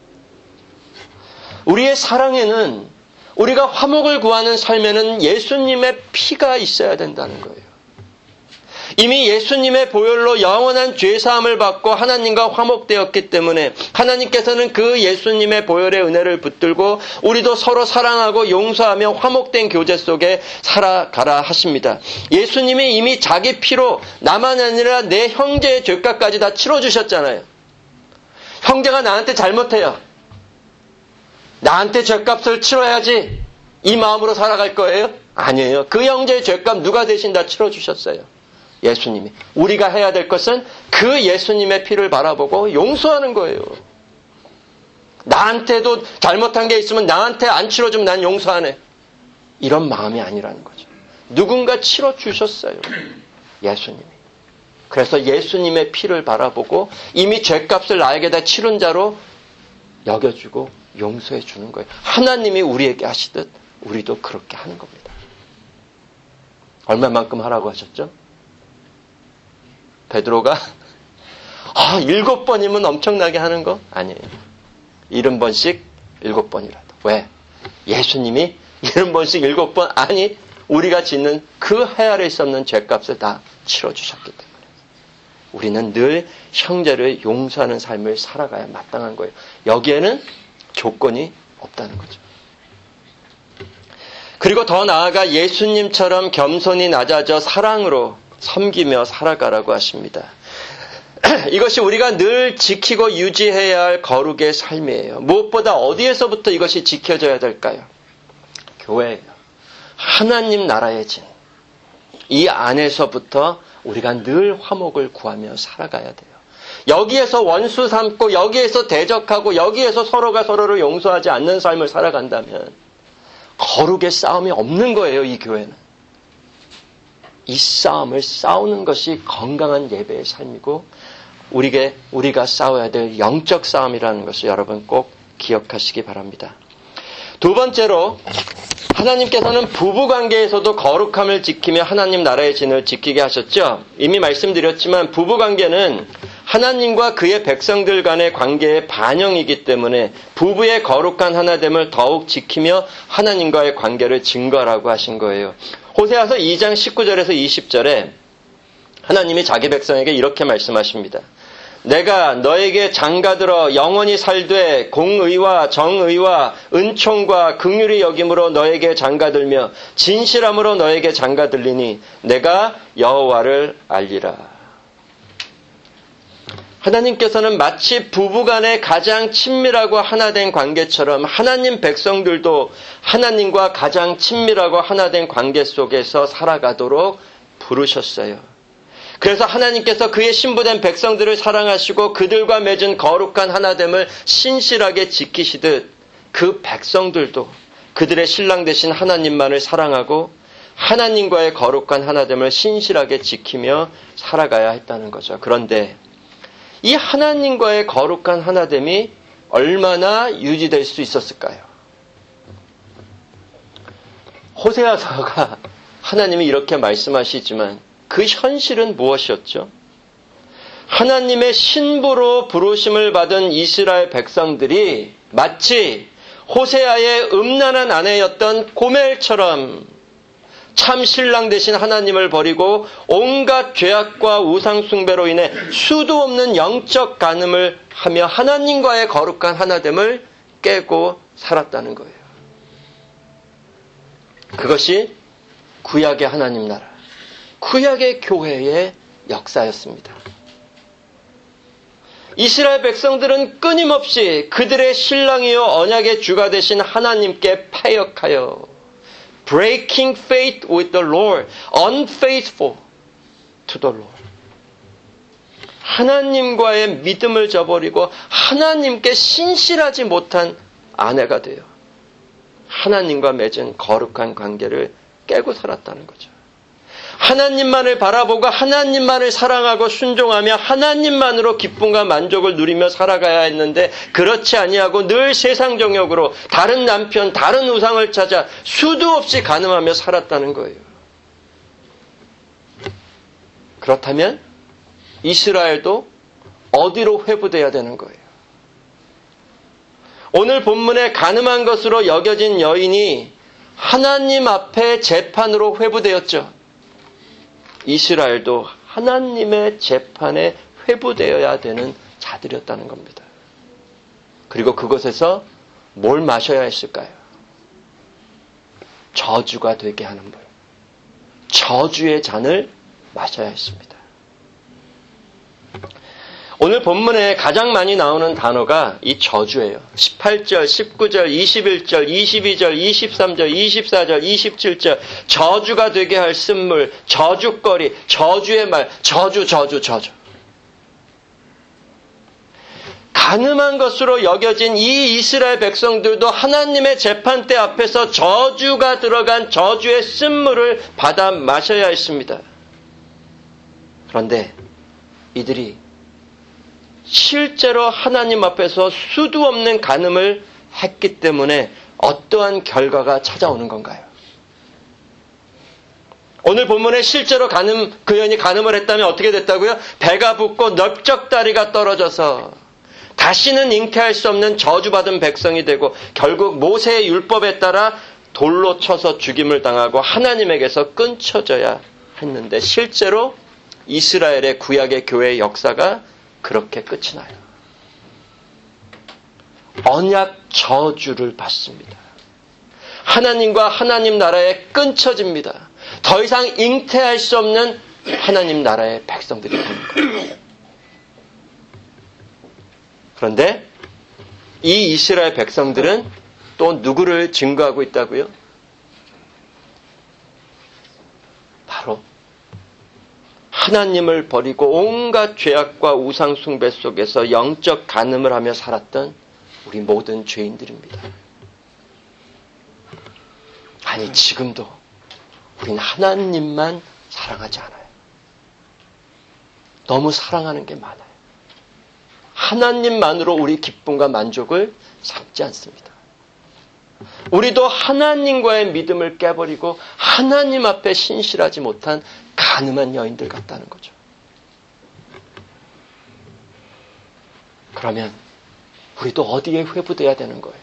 우리의 사랑에는, 우리가 화목을 구하는 삶에는 예수님의 피가 있어야 된다는 거예요. 이미 예수님의 보혈로 영원한 죄사함을 받고 하나님과 화목되었기 때문에 하나님께서는 그 예수님의 보혈의 은혜를 붙들고 우리도 서로 사랑하고 용서하며 화목된 교제 속에 살아가라 하십니다. 예수님이 이미 자기 피로 나만 아니라 내 형제의 죄값까지 다 치러주셨잖아요. 형제가 나한테 잘못해요. 나한테 죄값을 치러야지 이 마음으로 살아갈 거예요? 아니에요. 그 형제의 죄값 누가 대신 다 치러주셨어요? 예수님이. 우리가 해야 될 것은 그 예수님의 피를 바라보고 용서하는 거예요. 나한테도 잘못한 게 있으면 나한테 안 치러주면 난 용서하네. 이런 마음이 아니라는 거죠. 누군가 치러주셨어요. 예수님이. 그래서 예수님의 피를 바라보고 이미 죄값을 나에게 다 치른 자로 여겨주고 용서해 주는 거예요. 하나님이 우리에게 하시듯 우리도 그렇게 하는 겁니다. 얼마만큼 하라고 하셨죠? 베드로가 아, 일곱 번이면 엄청나게 하는 거? 아니에요. 일흔 번씩 일곱 번이라도. 왜? 예수님이 일흔 번씩 일곱 번, 아니 우리가 짓는 그 헤아릴 수 없는 죄값을 다 치러주셨기 때문에 우리는 늘 형제를 용서하는 삶을 살아가야 마땅한 거예요. 여기에는 조건이 없다는 거죠. 그리고 더 나아가 예수님처럼 겸손히 낮아져 사랑으로 섬기며 살아가라고 하십니다. 이것이 우리가 늘 지키고 유지해야 할 거룩의 삶이에요. 무엇보다 어디에서부터 이것이 지켜져야 될까요? 교회예요. 하나님 나라의 진. 이 안에서부터 우리가 늘 화목을 구하며 살아가야 돼요. 여기에서 원수 삼고 여기에서 대적하고 여기에서 서로가 서로를 용서하지 않는 삶을 살아간다면 거룩의 싸움이 없는 거예요. 이 교회는. 이 싸움을 싸우는 것이 건강한 예배의 삶이고 우리게, 우리가 싸워야 될 영적 싸움이라는 것을 여러분 꼭 기억하시기 바랍니다. 두 번째로 하나님께서는 부부관계에서도 거룩함을 지키며 하나님 나라의 진을 지키게 하셨죠. 이미 말씀드렸지만 부부관계는 하나님과 그의 백성들 간의 관계의 반영이기 때문에 부부의 거룩한 하나됨을 더욱 지키며 하나님과의 관계를 증거하라고 하신 거예요. 호세아서 이 장 십구 절에서 이십 절에 하나님이 자기 백성에게 이렇게 말씀하십니다. 내가 너에게 장가들어 영원히 살되 공의와 정의와 은총과 긍휼히 여김으로 너에게 장가들며 진실함으로 너에게 장가들리니 내가 여호와를 알리라. 하나님께서는 마치 부부간의 가장 친밀하고 하나된 관계처럼 하나님 백성들도 하나님과 가장 친밀하고 하나된 관계 속에서 살아가도록 부르셨어요. 그래서 하나님께서 그의 신부된 백성들을 사랑하시고 그들과 맺은 거룩한 하나됨을 신실하게 지키시듯 그 백성들도 그들의 신랑 되신 하나님만을 사랑하고 하나님과의 거룩한 하나됨을 신실하게 지키며 살아가야 했다는 거죠. 그런데 이 하나님과의 거룩한 하나됨이 얼마나 유지될 수 있었을까요? 호세아서가 하나님이 이렇게 말씀하시지만 그 현실은 무엇이었죠? 하나님의 신부로 부르심을 받은 이스라엘 백성들이 마치 호세아의 음란한 아내였던 고멜처럼 참 신랑 되신 하나님을 버리고 온갖 죄악과 우상 숭배로 인해 수도 없는 영적 간음을 하며 하나님과의 거룩한 하나됨을 깨고 살았다는 거예요. 그것이 구약의 하나님 나라, 구약의 교회의 역사였습니다. 이스라엘 백성들은 끊임없이 그들의 신랑이요 언약의 주가 되신 하나님께 패역하여 breaking faith with the Lord, unfaithful to the Lord. 하나님과의 믿음을 저버리고 하나님께 신실하지 못한 아내가 되어 하나님과 맺은 거룩한 관계를 깨고 살았다는 거죠. 하나님만을 바라보고 하나님만을 사랑하고 순종하며 하나님만으로 기쁨과 만족을 누리며 살아가야 했는데 그렇지 아니하고 늘 세상 정욕으로 다른 남편, 다른 우상을 찾아 수도 없이 간음하며 살았다는 거예요. 그렇다면 이스라엘도 어디로 회부돼야 되는 거예요? 오늘 본문에 간음한 것으로 여겨진 여인이 하나님 앞에 재판으로 회부되었죠. 이스라엘도 하나님의 재판에 회부되어야 되는 자들이었다는 겁니다. 그리고 그곳에서 뭘 마셔야 했을까요? 저주가 되게 하는 물. 저주의 잔을 마셔야 했습니다. 오늘 본문에 가장 많이 나오는 단어가 이 저주예요. 십팔 절, 십구 절, 이십일 절, 이십이 절, 이십삼 절, 이십사 절, 이십칠 절 저주가 되게 할 쓴물, 저주거리, 저주의 말, 저주, 저주, 저주. 간음한 것으로 여겨진 이 이스라엘 백성들도 하나님의 재판대 앞에서 저주가 들어간 저주의 쓴물을 받아 마셔야 했습니다. 그런데 이들이 실제로 하나님 앞에서 수도 없는 간음을 했기 때문에 어떠한 결과가 찾아오는 건가요? 오늘 본문에 실제로 간음, 그 여인이 간음을 했다면 어떻게 됐다고요? 배가 붓고 넓적다리가 떨어져서 다시는 잉태할 수 없는 저주받은 백성이 되고 결국 모세의 율법에 따라 돌로 쳐서 죽임을 당하고 하나님에게서 끊쳐져야 했는데 실제로 이스라엘의 구약의 교회의 역사가 그렇게 끝이 나요. 언약 저주를 받습니다. 하나님과 하나님 나라에 끊쳐집니다. 더 이상 잉태할 수 없는 하나님 나라의 백성들이 되는 거예요. 그런데 이 이스라엘 백성들은 또 누구를 증거하고 있다고요? 바로 하나님을 버리고 온갖 죄악과 우상 숭배 속에서 영적 간음을 하며 살았던 우리 모든 죄인들입니다. 아니 지금도 우리는 하나님만 사랑하지 않아요. 너무 사랑하는 게 많아요. 하나님만으로 우리 기쁨과 만족을 삼지 않습니다. 우리도 하나님과의 믿음을 깨버리고 하나님 앞에 신실하지 못한 간음한 여인들 같다는 거죠. 그러면 우리도 어디에 회부돼야 되는 거예요?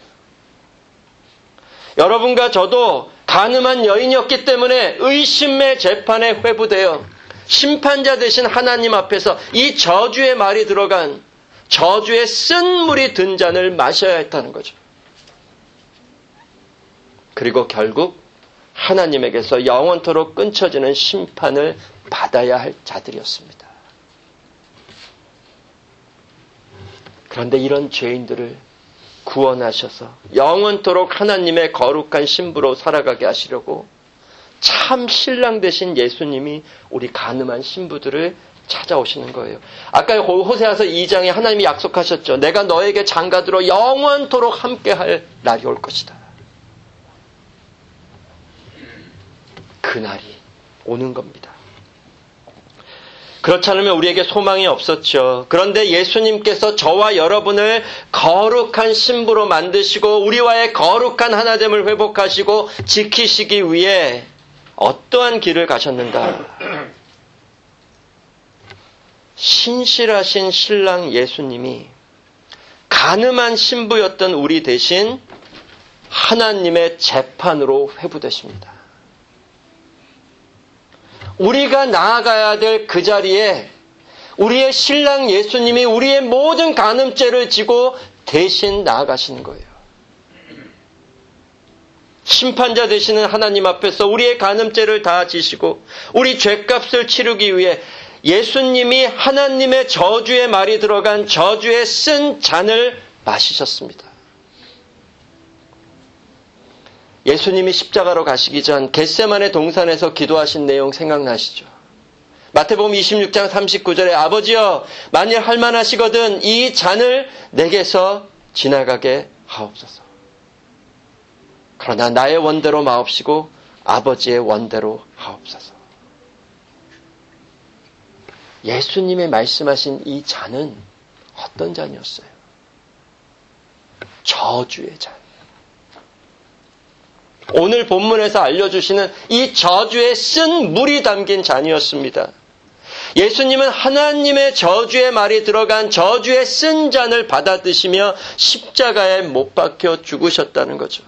여러분과 저도 간음한 여인이었기 때문에 의심의 재판에 회부되어 심판자 되신 하나님 앞에서 이 저주의 말이 들어간 저주의 쓴 물이 든 잔을 마셔야 했다는 거죠. 그리고 결국 하나님에게서 영원토록 끊쳐지는 심판을 받아야 할 자들이었습니다. 그런데 이런 죄인들을 구원하셔서 영원토록 하나님의 거룩한 신부로 살아가게 하시려고 참 신랑 되신 예수님이 우리 간음한 신부들을 찾아오시는 거예요. 아까 호세아서 이 장에 하나님이 약속하셨죠. 내가 너에게 장가들어 영원토록 함께할 날이 올 것이다. 그날이 오는 겁니다. 그렇지 않으면 우리에게 소망이 없었죠. 그런데 예수님께서 저와 여러분을 거룩한 신부로 만드시고 우리와의 거룩한 하나됨을 회복하시고 지키시기 위해 어떠한 길을 가셨는가? 신실하신 신랑 예수님이 간음한 신부였던 우리 대신 하나님의 재판으로 회부되십니다. 우리가 나아가야 될 그 자리에 우리의 신랑 예수님이 우리의 모든 간음죄를 지고 대신 나아가시는 거예요. 심판자 되시는 하나님 앞에서 우리의 간음죄를 다 지시고 우리 죄값을 치르기 위해 예수님이 하나님의 저주의 말이 들어간 저주의 쓴 잔을 마시셨습니다. 예수님이 십자가로 가시기 전 겟세마네 동산에서 기도하신 내용 생각나시죠? 마태복음 이십육 장 삼십구 절에 아버지여 만일 할만하시거든 이 잔을 내게서 지나가게 하옵소서. 그러나 나의 원대로 마옵시고 아버지의 원대로 하옵소서. 예수님이 말씀하신 이 잔은 어떤 잔이었어요? 저주의 잔. 오늘 본문에서 알려주시는 이 저주에 쓴 물이 담긴 잔이었습니다. 예수님은 하나님의 저주의 말이 들어간 저주에 쓴 잔을 받아 드시며 십자가에 못 박혀 죽으셨다는 거죠.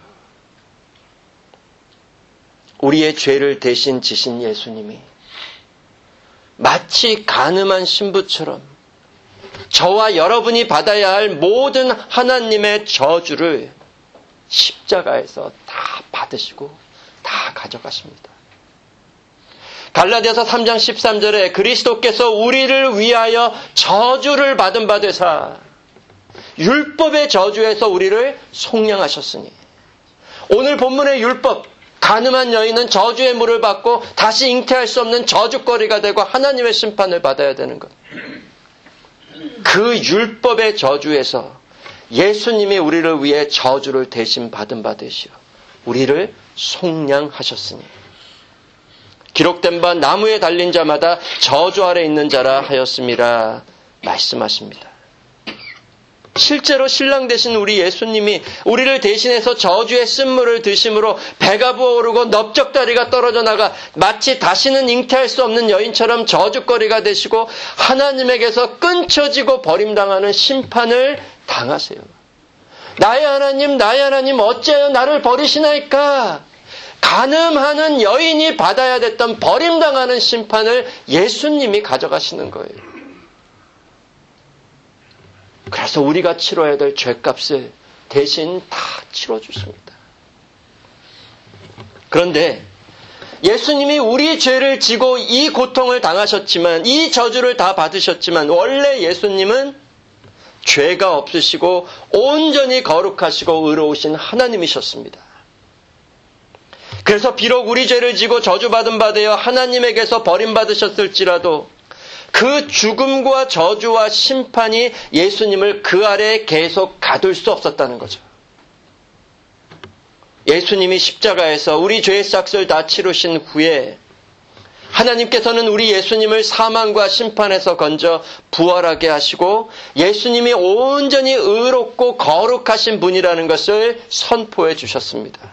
우리의 죄를 대신 지신 예수님이 마치 간음한 신부처럼 저와 여러분이 받아야 할 모든 하나님의 저주를 십자가에서 다 받으시고 다 가져가십니다. 갈라디아서 삼 장 십삼 절에 그리스도께서 우리를 위하여 저주를 받은 바 되사 율법의 저주에서 우리를 속량하셨으니, 오늘 본문의 율법, 간음한 여인은 저주의 물을 받고 다시 잉태할 수 없는 저주거리가 되고 하나님의 심판을 받아야 되는 것. 그 율법의 저주에서 예수님이 우리를 위해 저주를 대신 받은 바 되시어 우리를 속량하셨으니 기록된 바 나무에 달린 자마다 저주 아래 있는 자라 하였음이라 말씀하십니다. 실제로 신랑 되신 우리 예수님이 우리를 대신해서 저주의 쓴물을 드심으로 배가 부어오르고 넓적다리가 떨어져 나가 마치 다시는 잉태할 수 없는 여인처럼 저주거리가 되시고 하나님에게서 끊쳐지고 버림당하는 심판을 당하세요. 나의 하나님, 나의 하나님, 어찌하여 나를 버리시나이까? 간음하는 여인이 받아야 됐던 버림당하는 심판을 예수님이 가져가시는 거예요. 그래서 우리가 치러야 될 죄값을 대신 다 치러주십니다. 그런데 예수님이 우리 죄를 지고 이 고통을 당하셨지만, 이 저주를 다 받으셨지만, 원래 예수님은 죄가 없으시고 온전히 거룩하시고 의로우신 하나님이셨습니다. 그래서 비록 우리 죄를 지고 저주받은 바 되어 하나님에게서 버림받으셨을지라도 그 죽음과 저주와 심판이 예수님을 그 아래에 계속 가둘 수 없었다는 거죠. 예수님이 십자가에서 우리 죄의 싹을 다 치르신 후에 하나님께서는 우리 예수님을 사망과 심판에서 건져 부활하게 하시고 예수님이 온전히 의롭고 거룩하신 분이라는 것을 선포해 주셨습니다.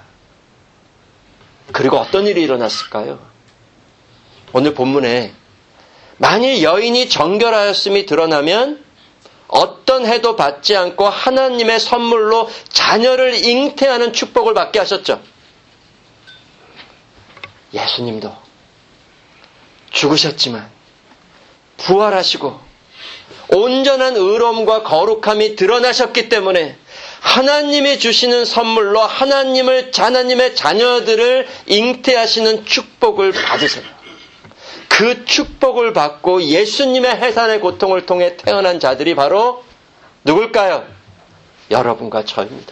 그리고 어떤 일이 일어났을까요? 오늘 본문에 만일 여인이 정결하였음이 드러나면 어떤 해도 받지 않고 하나님의 선물로 자녀를 잉태하는 축복을 받게 하셨죠. 예수님도 죽으셨지만 부활하시고 온전한 의로움과 거룩함이 드러나셨기 때문에 하나님이 주시는 선물로 하나님을, 하나님의 자녀들을 잉태하시는 축복을 받으세요. 그 축복을 받고 예수님의 해산의 고통을 통해 태어난 자들이 바로 누굴까요? 여러분과 저입니다.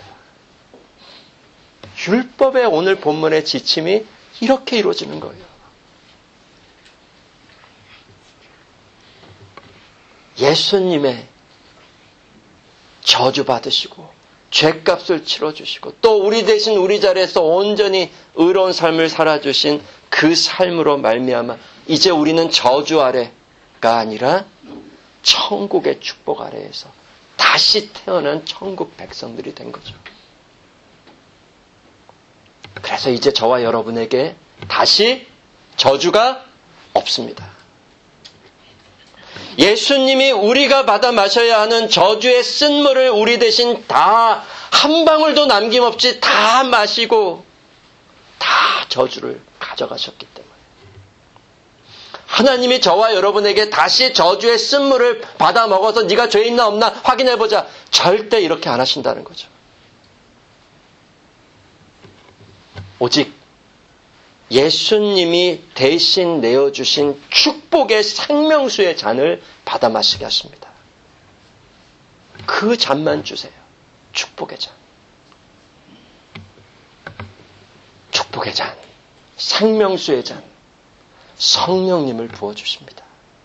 율법의 오늘 본문의 지침이 이렇게 이루어지는 거예요. 예수님의 저주받으시고 죄값을 치러주시고 또 우리 대신 우리 자리에서 온전히 의로운 삶을 살아주신 그 삶으로 말미암아 이제 우리는 저주 아래가 아니라 천국의 축복 아래에서 다시 태어난 천국 백성들이 된 거죠. 그래서 이제 저와 여러분에게 다시 저주가 없습니다. 예수님이 우리가 받아 마셔야 하는 저주의 쓴물을 우리 대신 다 한 방울도 남김없이 다 마시고 다 저주를 가져가셨기 때문에 하나님이 저와 여러분에게 다시 저주의 쓴물을 받아 먹어서 네가 죄 있나 없나 확인해보자, 절대 이렇게 안 하신다는 거죠. 오직 예수님이 대신 내어주신 축복의 생명수의 잔을 받아 마시게 하십니다. 그 잔만 주세요. 축복의 잔. 축복의 잔. 생명수의 잔. 성령님을 부어주십니다.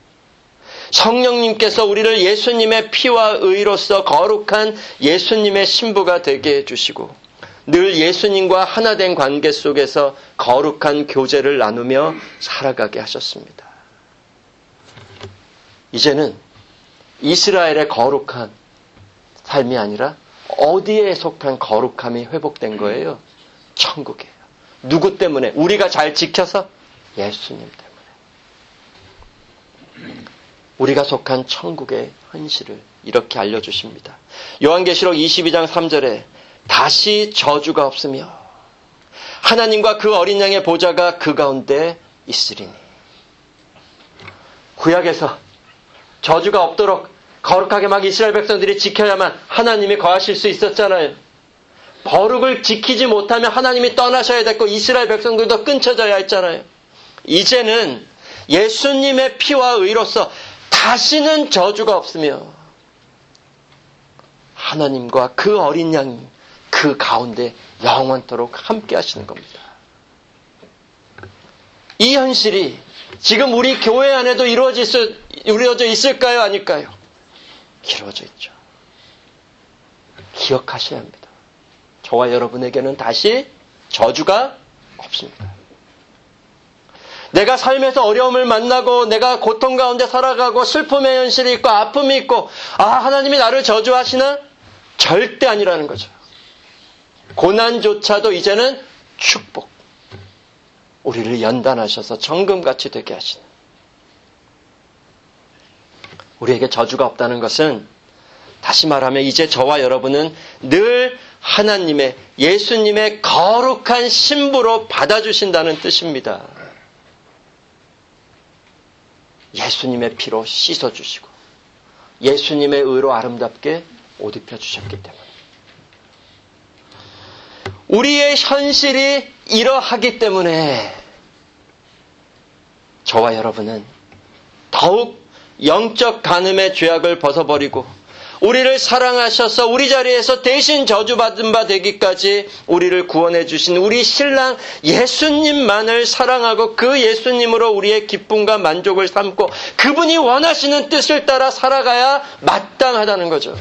성령님께서 우리를 예수님의 피와 의로서 거룩한 예수님의 신부가 되게 해주시고 늘 예수님과 하나된 관계 속에서 거룩한 교제를 나누며 살아가게 하셨습니다. 이제는 이스라엘의 거룩한 삶이 아니라 어디에 속한 거룩함이 회복된 거예요? 천국이에요. 누구 때문에? 우리가 잘 지켜서? 예수님 때문에. 우리가 속한 천국의 현실을 이렇게 알려주십니다. 요한계시록 이십이 장 삼 절에 다시 저주가 없으며 하나님과 그 어린 양의 보좌가 그 가운데 있으리니. 구약에서 저주가 없도록 거룩하게 막 이스라엘 백성들이 지켜야만 하나님이 거하실 수 있었잖아요. 거룩을 지키지 못하면 하나님이 떠나셔야 됐고 이스라엘 백성들도 끊쳐져야 했잖아요. 이제는 예수님의 피와 의로서 다시는 저주가 없으며 하나님과 그 어린 양이 그 가운데 영원토록 함께 하시는 겁니다. 이 현실이 지금 우리 교회 안에도 이루어질, 이루어져 있을까요? 아닐까요? 이루어져 있죠. 기억하셔야 합니다. 저와 여러분에게는 다시 저주가 없습니다. 내가 삶에서 어려움을 만나고 내가 고통 가운데 살아가고 슬픔의 현실이 있고 아픔이 있고 아 하나님이 나를 저주하시나? 절대 아니라는 거죠. 고난조차도 이제는 축복. 우리를 연단하셔서 정금같이 되게 하시는. 우리에게 저주가 없다는 것은 다시 말하면 이제 저와 여러분은 늘 하나님의 예수님의 거룩한 신부로 받아주신다는 뜻입니다. 예수님의 피로 씻어주시고 예수님의 의로 아름답게 옷 입혀주셨기 때문에 우리의 현실이 이러하기 때문에 저와 여러분은 더욱 영적 간음의 죄악을 벗어버리고 우리를 사랑하셔서 우리 자리에서 대신 저주받은 바 되기까지 우리를 구원해 주신 우리 신랑 예수님만을 사랑하고 그 예수님으로 우리의 기쁨과 만족을 삼고 그분이 원하시는 뜻을 따라 살아가야 마땅하다는 거죠.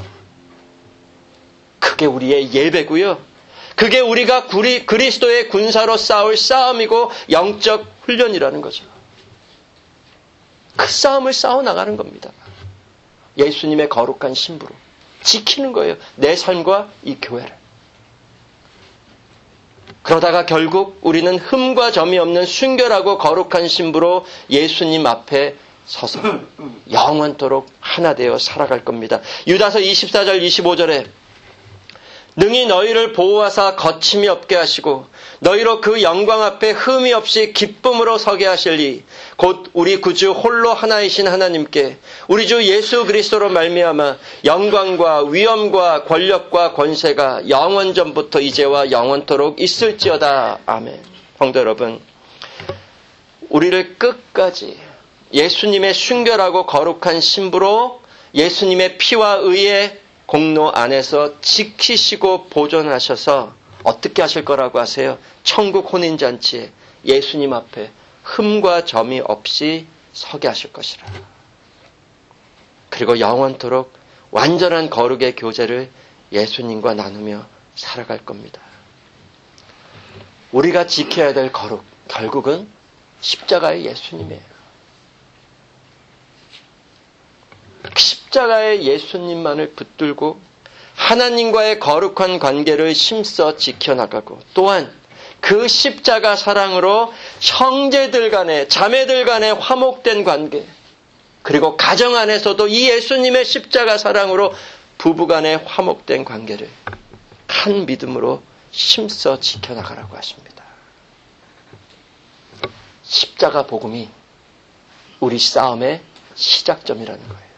그게 우리의 예배고요. 그게 우리가 그리스도의 군사로 싸울 싸움이고 영적 훈련이라는 거죠. 그 싸움을 싸워나가는 겁니다. 예수님의 거룩한 신부로 지키는 거예요. 내 삶과 이 교회를. 그러다가 결국 우리는 흠과 점이 없는 순결하고 거룩한 신부로 예수님 앞에 서서 영원토록 하나 되어 살아갈 겁니다. 유다서 이십사 절 이십오 절에 능히 너희를 보호하사 거침이 없게 하시고 너희로 그 영광 앞에 흠이 없이 기쁨으로 서게 하실리 곧 우리 구주 홀로 하나이신 하나님께 우리 주 예수 그리스도로 말미암아 영광과 위엄과 권력과 권세가 영원 전부터 이제와 영원토록 있을지어다. 아멘. 성도 여러분, 우리를 끝까지 예수님의 순결하고 거룩한 신부로 예수님의 피와 의의 공로 안에서 지키시고 보존하셔서 어떻게 하실 거라고 하세요? 천국 혼인잔치에 예수님 앞에 흠과 점이 없이 서게 하실 것이라. 그리고 영원토록 완전한 거룩의 교제를 예수님과 나누며 살아갈 겁니다. 우리가 지켜야 될 거룩, 결국은 십자가의 예수님이에요. 십자가의 예수님만을 붙들고 하나님과의 거룩한 관계를 힘써 지켜나가고 또한 그 십자가 사랑으로 형제들 간에 자매들 간에 화목된 관계 그리고 가정 안에서도 이 예수님의 십자가 사랑으로 부부 간에 화목된 관계를 한 믿음으로 힘써 지켜나가라고 하십니다. 십자가 복음이 우리 싸움의 시작점이라는 거예요.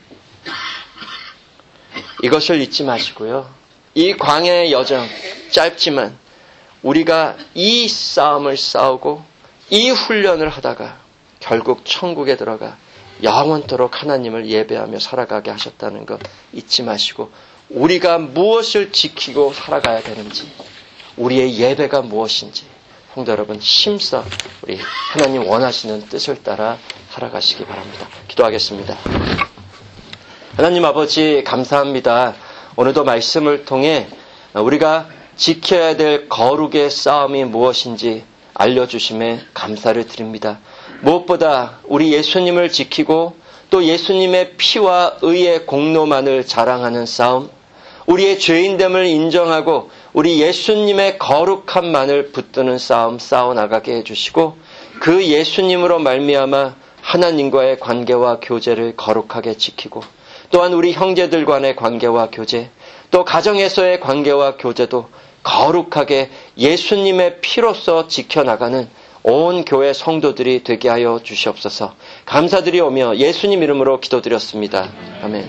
이것을 잊지 마시고요. 이 광야의 여정 짧지만 우리가 이 싸움을 싸우고 이 훈련을 하다가 결국 천국에 들어가 영원토록 하나님을 예배하며 살아가게 하셨다는 것 잊지 마시고 우리가 무엇을 지키고 살아가야 되는지 우리의 예배가 무엇인지 성도 여러분 힘써 우리 하나님 원하시는 뜻을 따라 살아가시기 바랍니다. 기도하겠습니다. 하나님 아버지 감사합니다. 오늘도 말씀을 통해 우리가 지켜야 될 거룩의 싸움이 무엇인지 알려주심에 감사를 드립니다. 무엇보다 우리 예수님을 지키고 또 예수님의 피와 의의 공로만을 자랑하는 싸움, 우리의 죄인됨을 인정하고 우리 예수님의 거룩함만을 붙드는 싸움 싸워나가게 해주시고, 그 예수님으로 말미암아 하나님과의 관계와 교제를 거룩하게 지키고, 또한 우리 형제들 간의 관계와 교제, 또 가정에서의 관계와 교제도 거룩하게 예수님의 피로써 지켜나가는 온 교회 성도들이 되게 하여 주시옵소서. 감사드리오며 예수님 이름으로 기도드렸습니다. 아멘.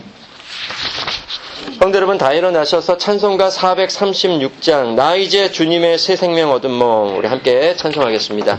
성도 여러분, 다 일어나셔서 찬송가 사백삼십육 장 나 이제 주님의 새 생명 얻은 몸, 우리 함께 찬송하겠습니다.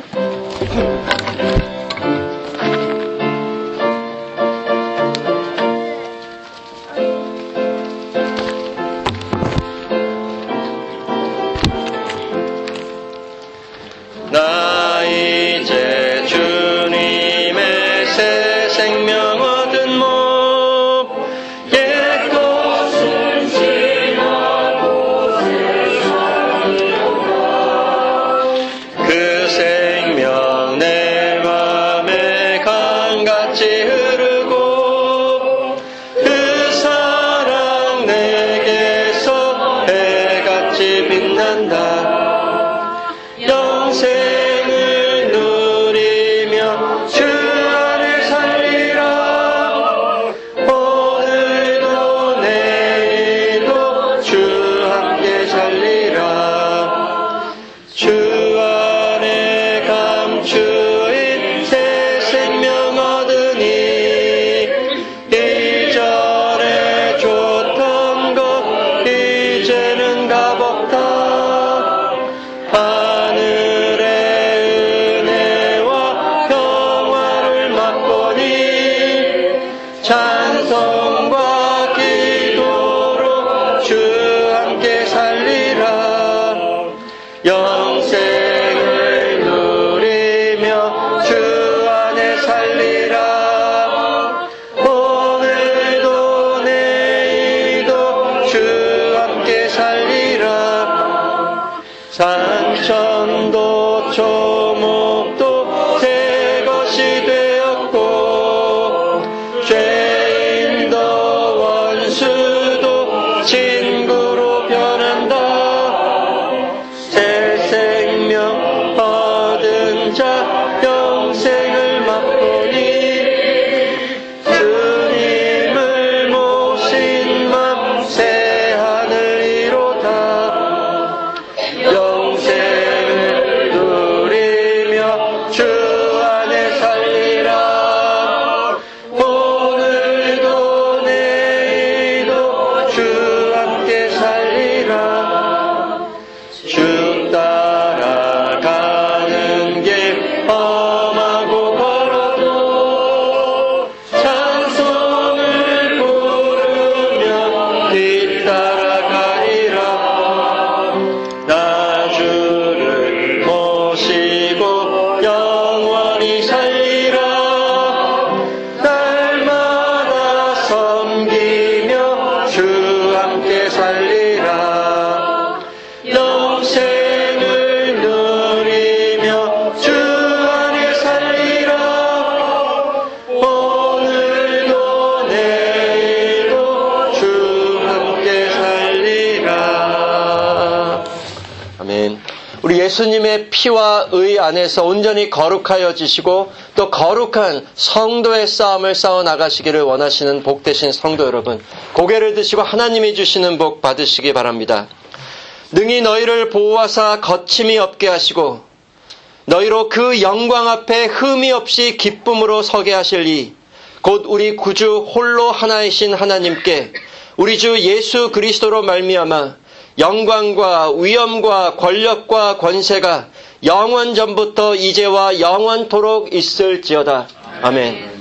나 이제 주님의 새 생명 얻은 몸, 옛 것은 지나고 그 생명 내 맘에 강같이 흐르고, 그 사랑 내게서 해같이 빛난다. 영생을 누리며 주 안에 살리라. 오늘도 내일도 주 함께 살리라. 주 안에 감추인 새 생명 얻으니, 이전에 줬던 것 이제는 값없다. 하늘의 은혜와 평화를 맛보니, 찬송과 기도로 주 함께 살리라. 영생을 누리며 주 안에 살리라. 오늘도 내일도 주 함께 살리라. 산천도 초목도 새 것이 되었고, 죄인도 원수도 친구로 변한다. 새 생명 얻은 자 영생을 맛보니, 주님을 모신 맘 새 하늘이로다. 영생을 누리며 주 안에 살리라. 오늘도 내일도 주 함께 살리라. 주 따라가는 길 험하고 걸어도 찬송을 부르며 뒤따라가리라. 나 주를 모시고 영원히 살리라. 날마다 섬기며 주 함께 살리라. 영생을 누리며 주 안에 살리라. 오늘도 내일도 주 함께 살리라. 아멘. 우리 예수님의 피와 의 안에서 온전히 거룩하여지시고 또 거룩한 성도의 싸움을 싸워 나가시기를 원하시는 복되신 성도 여러분, 고개를 드시고 하나님이 주시는 복 받으시기 바랍니다. 능히 너희를 보호하사 거침이 없게 하시고 너희로 그 영광 앞에 흠이 없이 기쁨으로 서게 하실 이 곧 우리 구주 홀로 하나이신 하나님께 우리 주 예수 그리스도로 말미암아 영광과 위엄과 권력과 권세가 영원 전부터 이제와 영원토록 있을지어다. 아멘.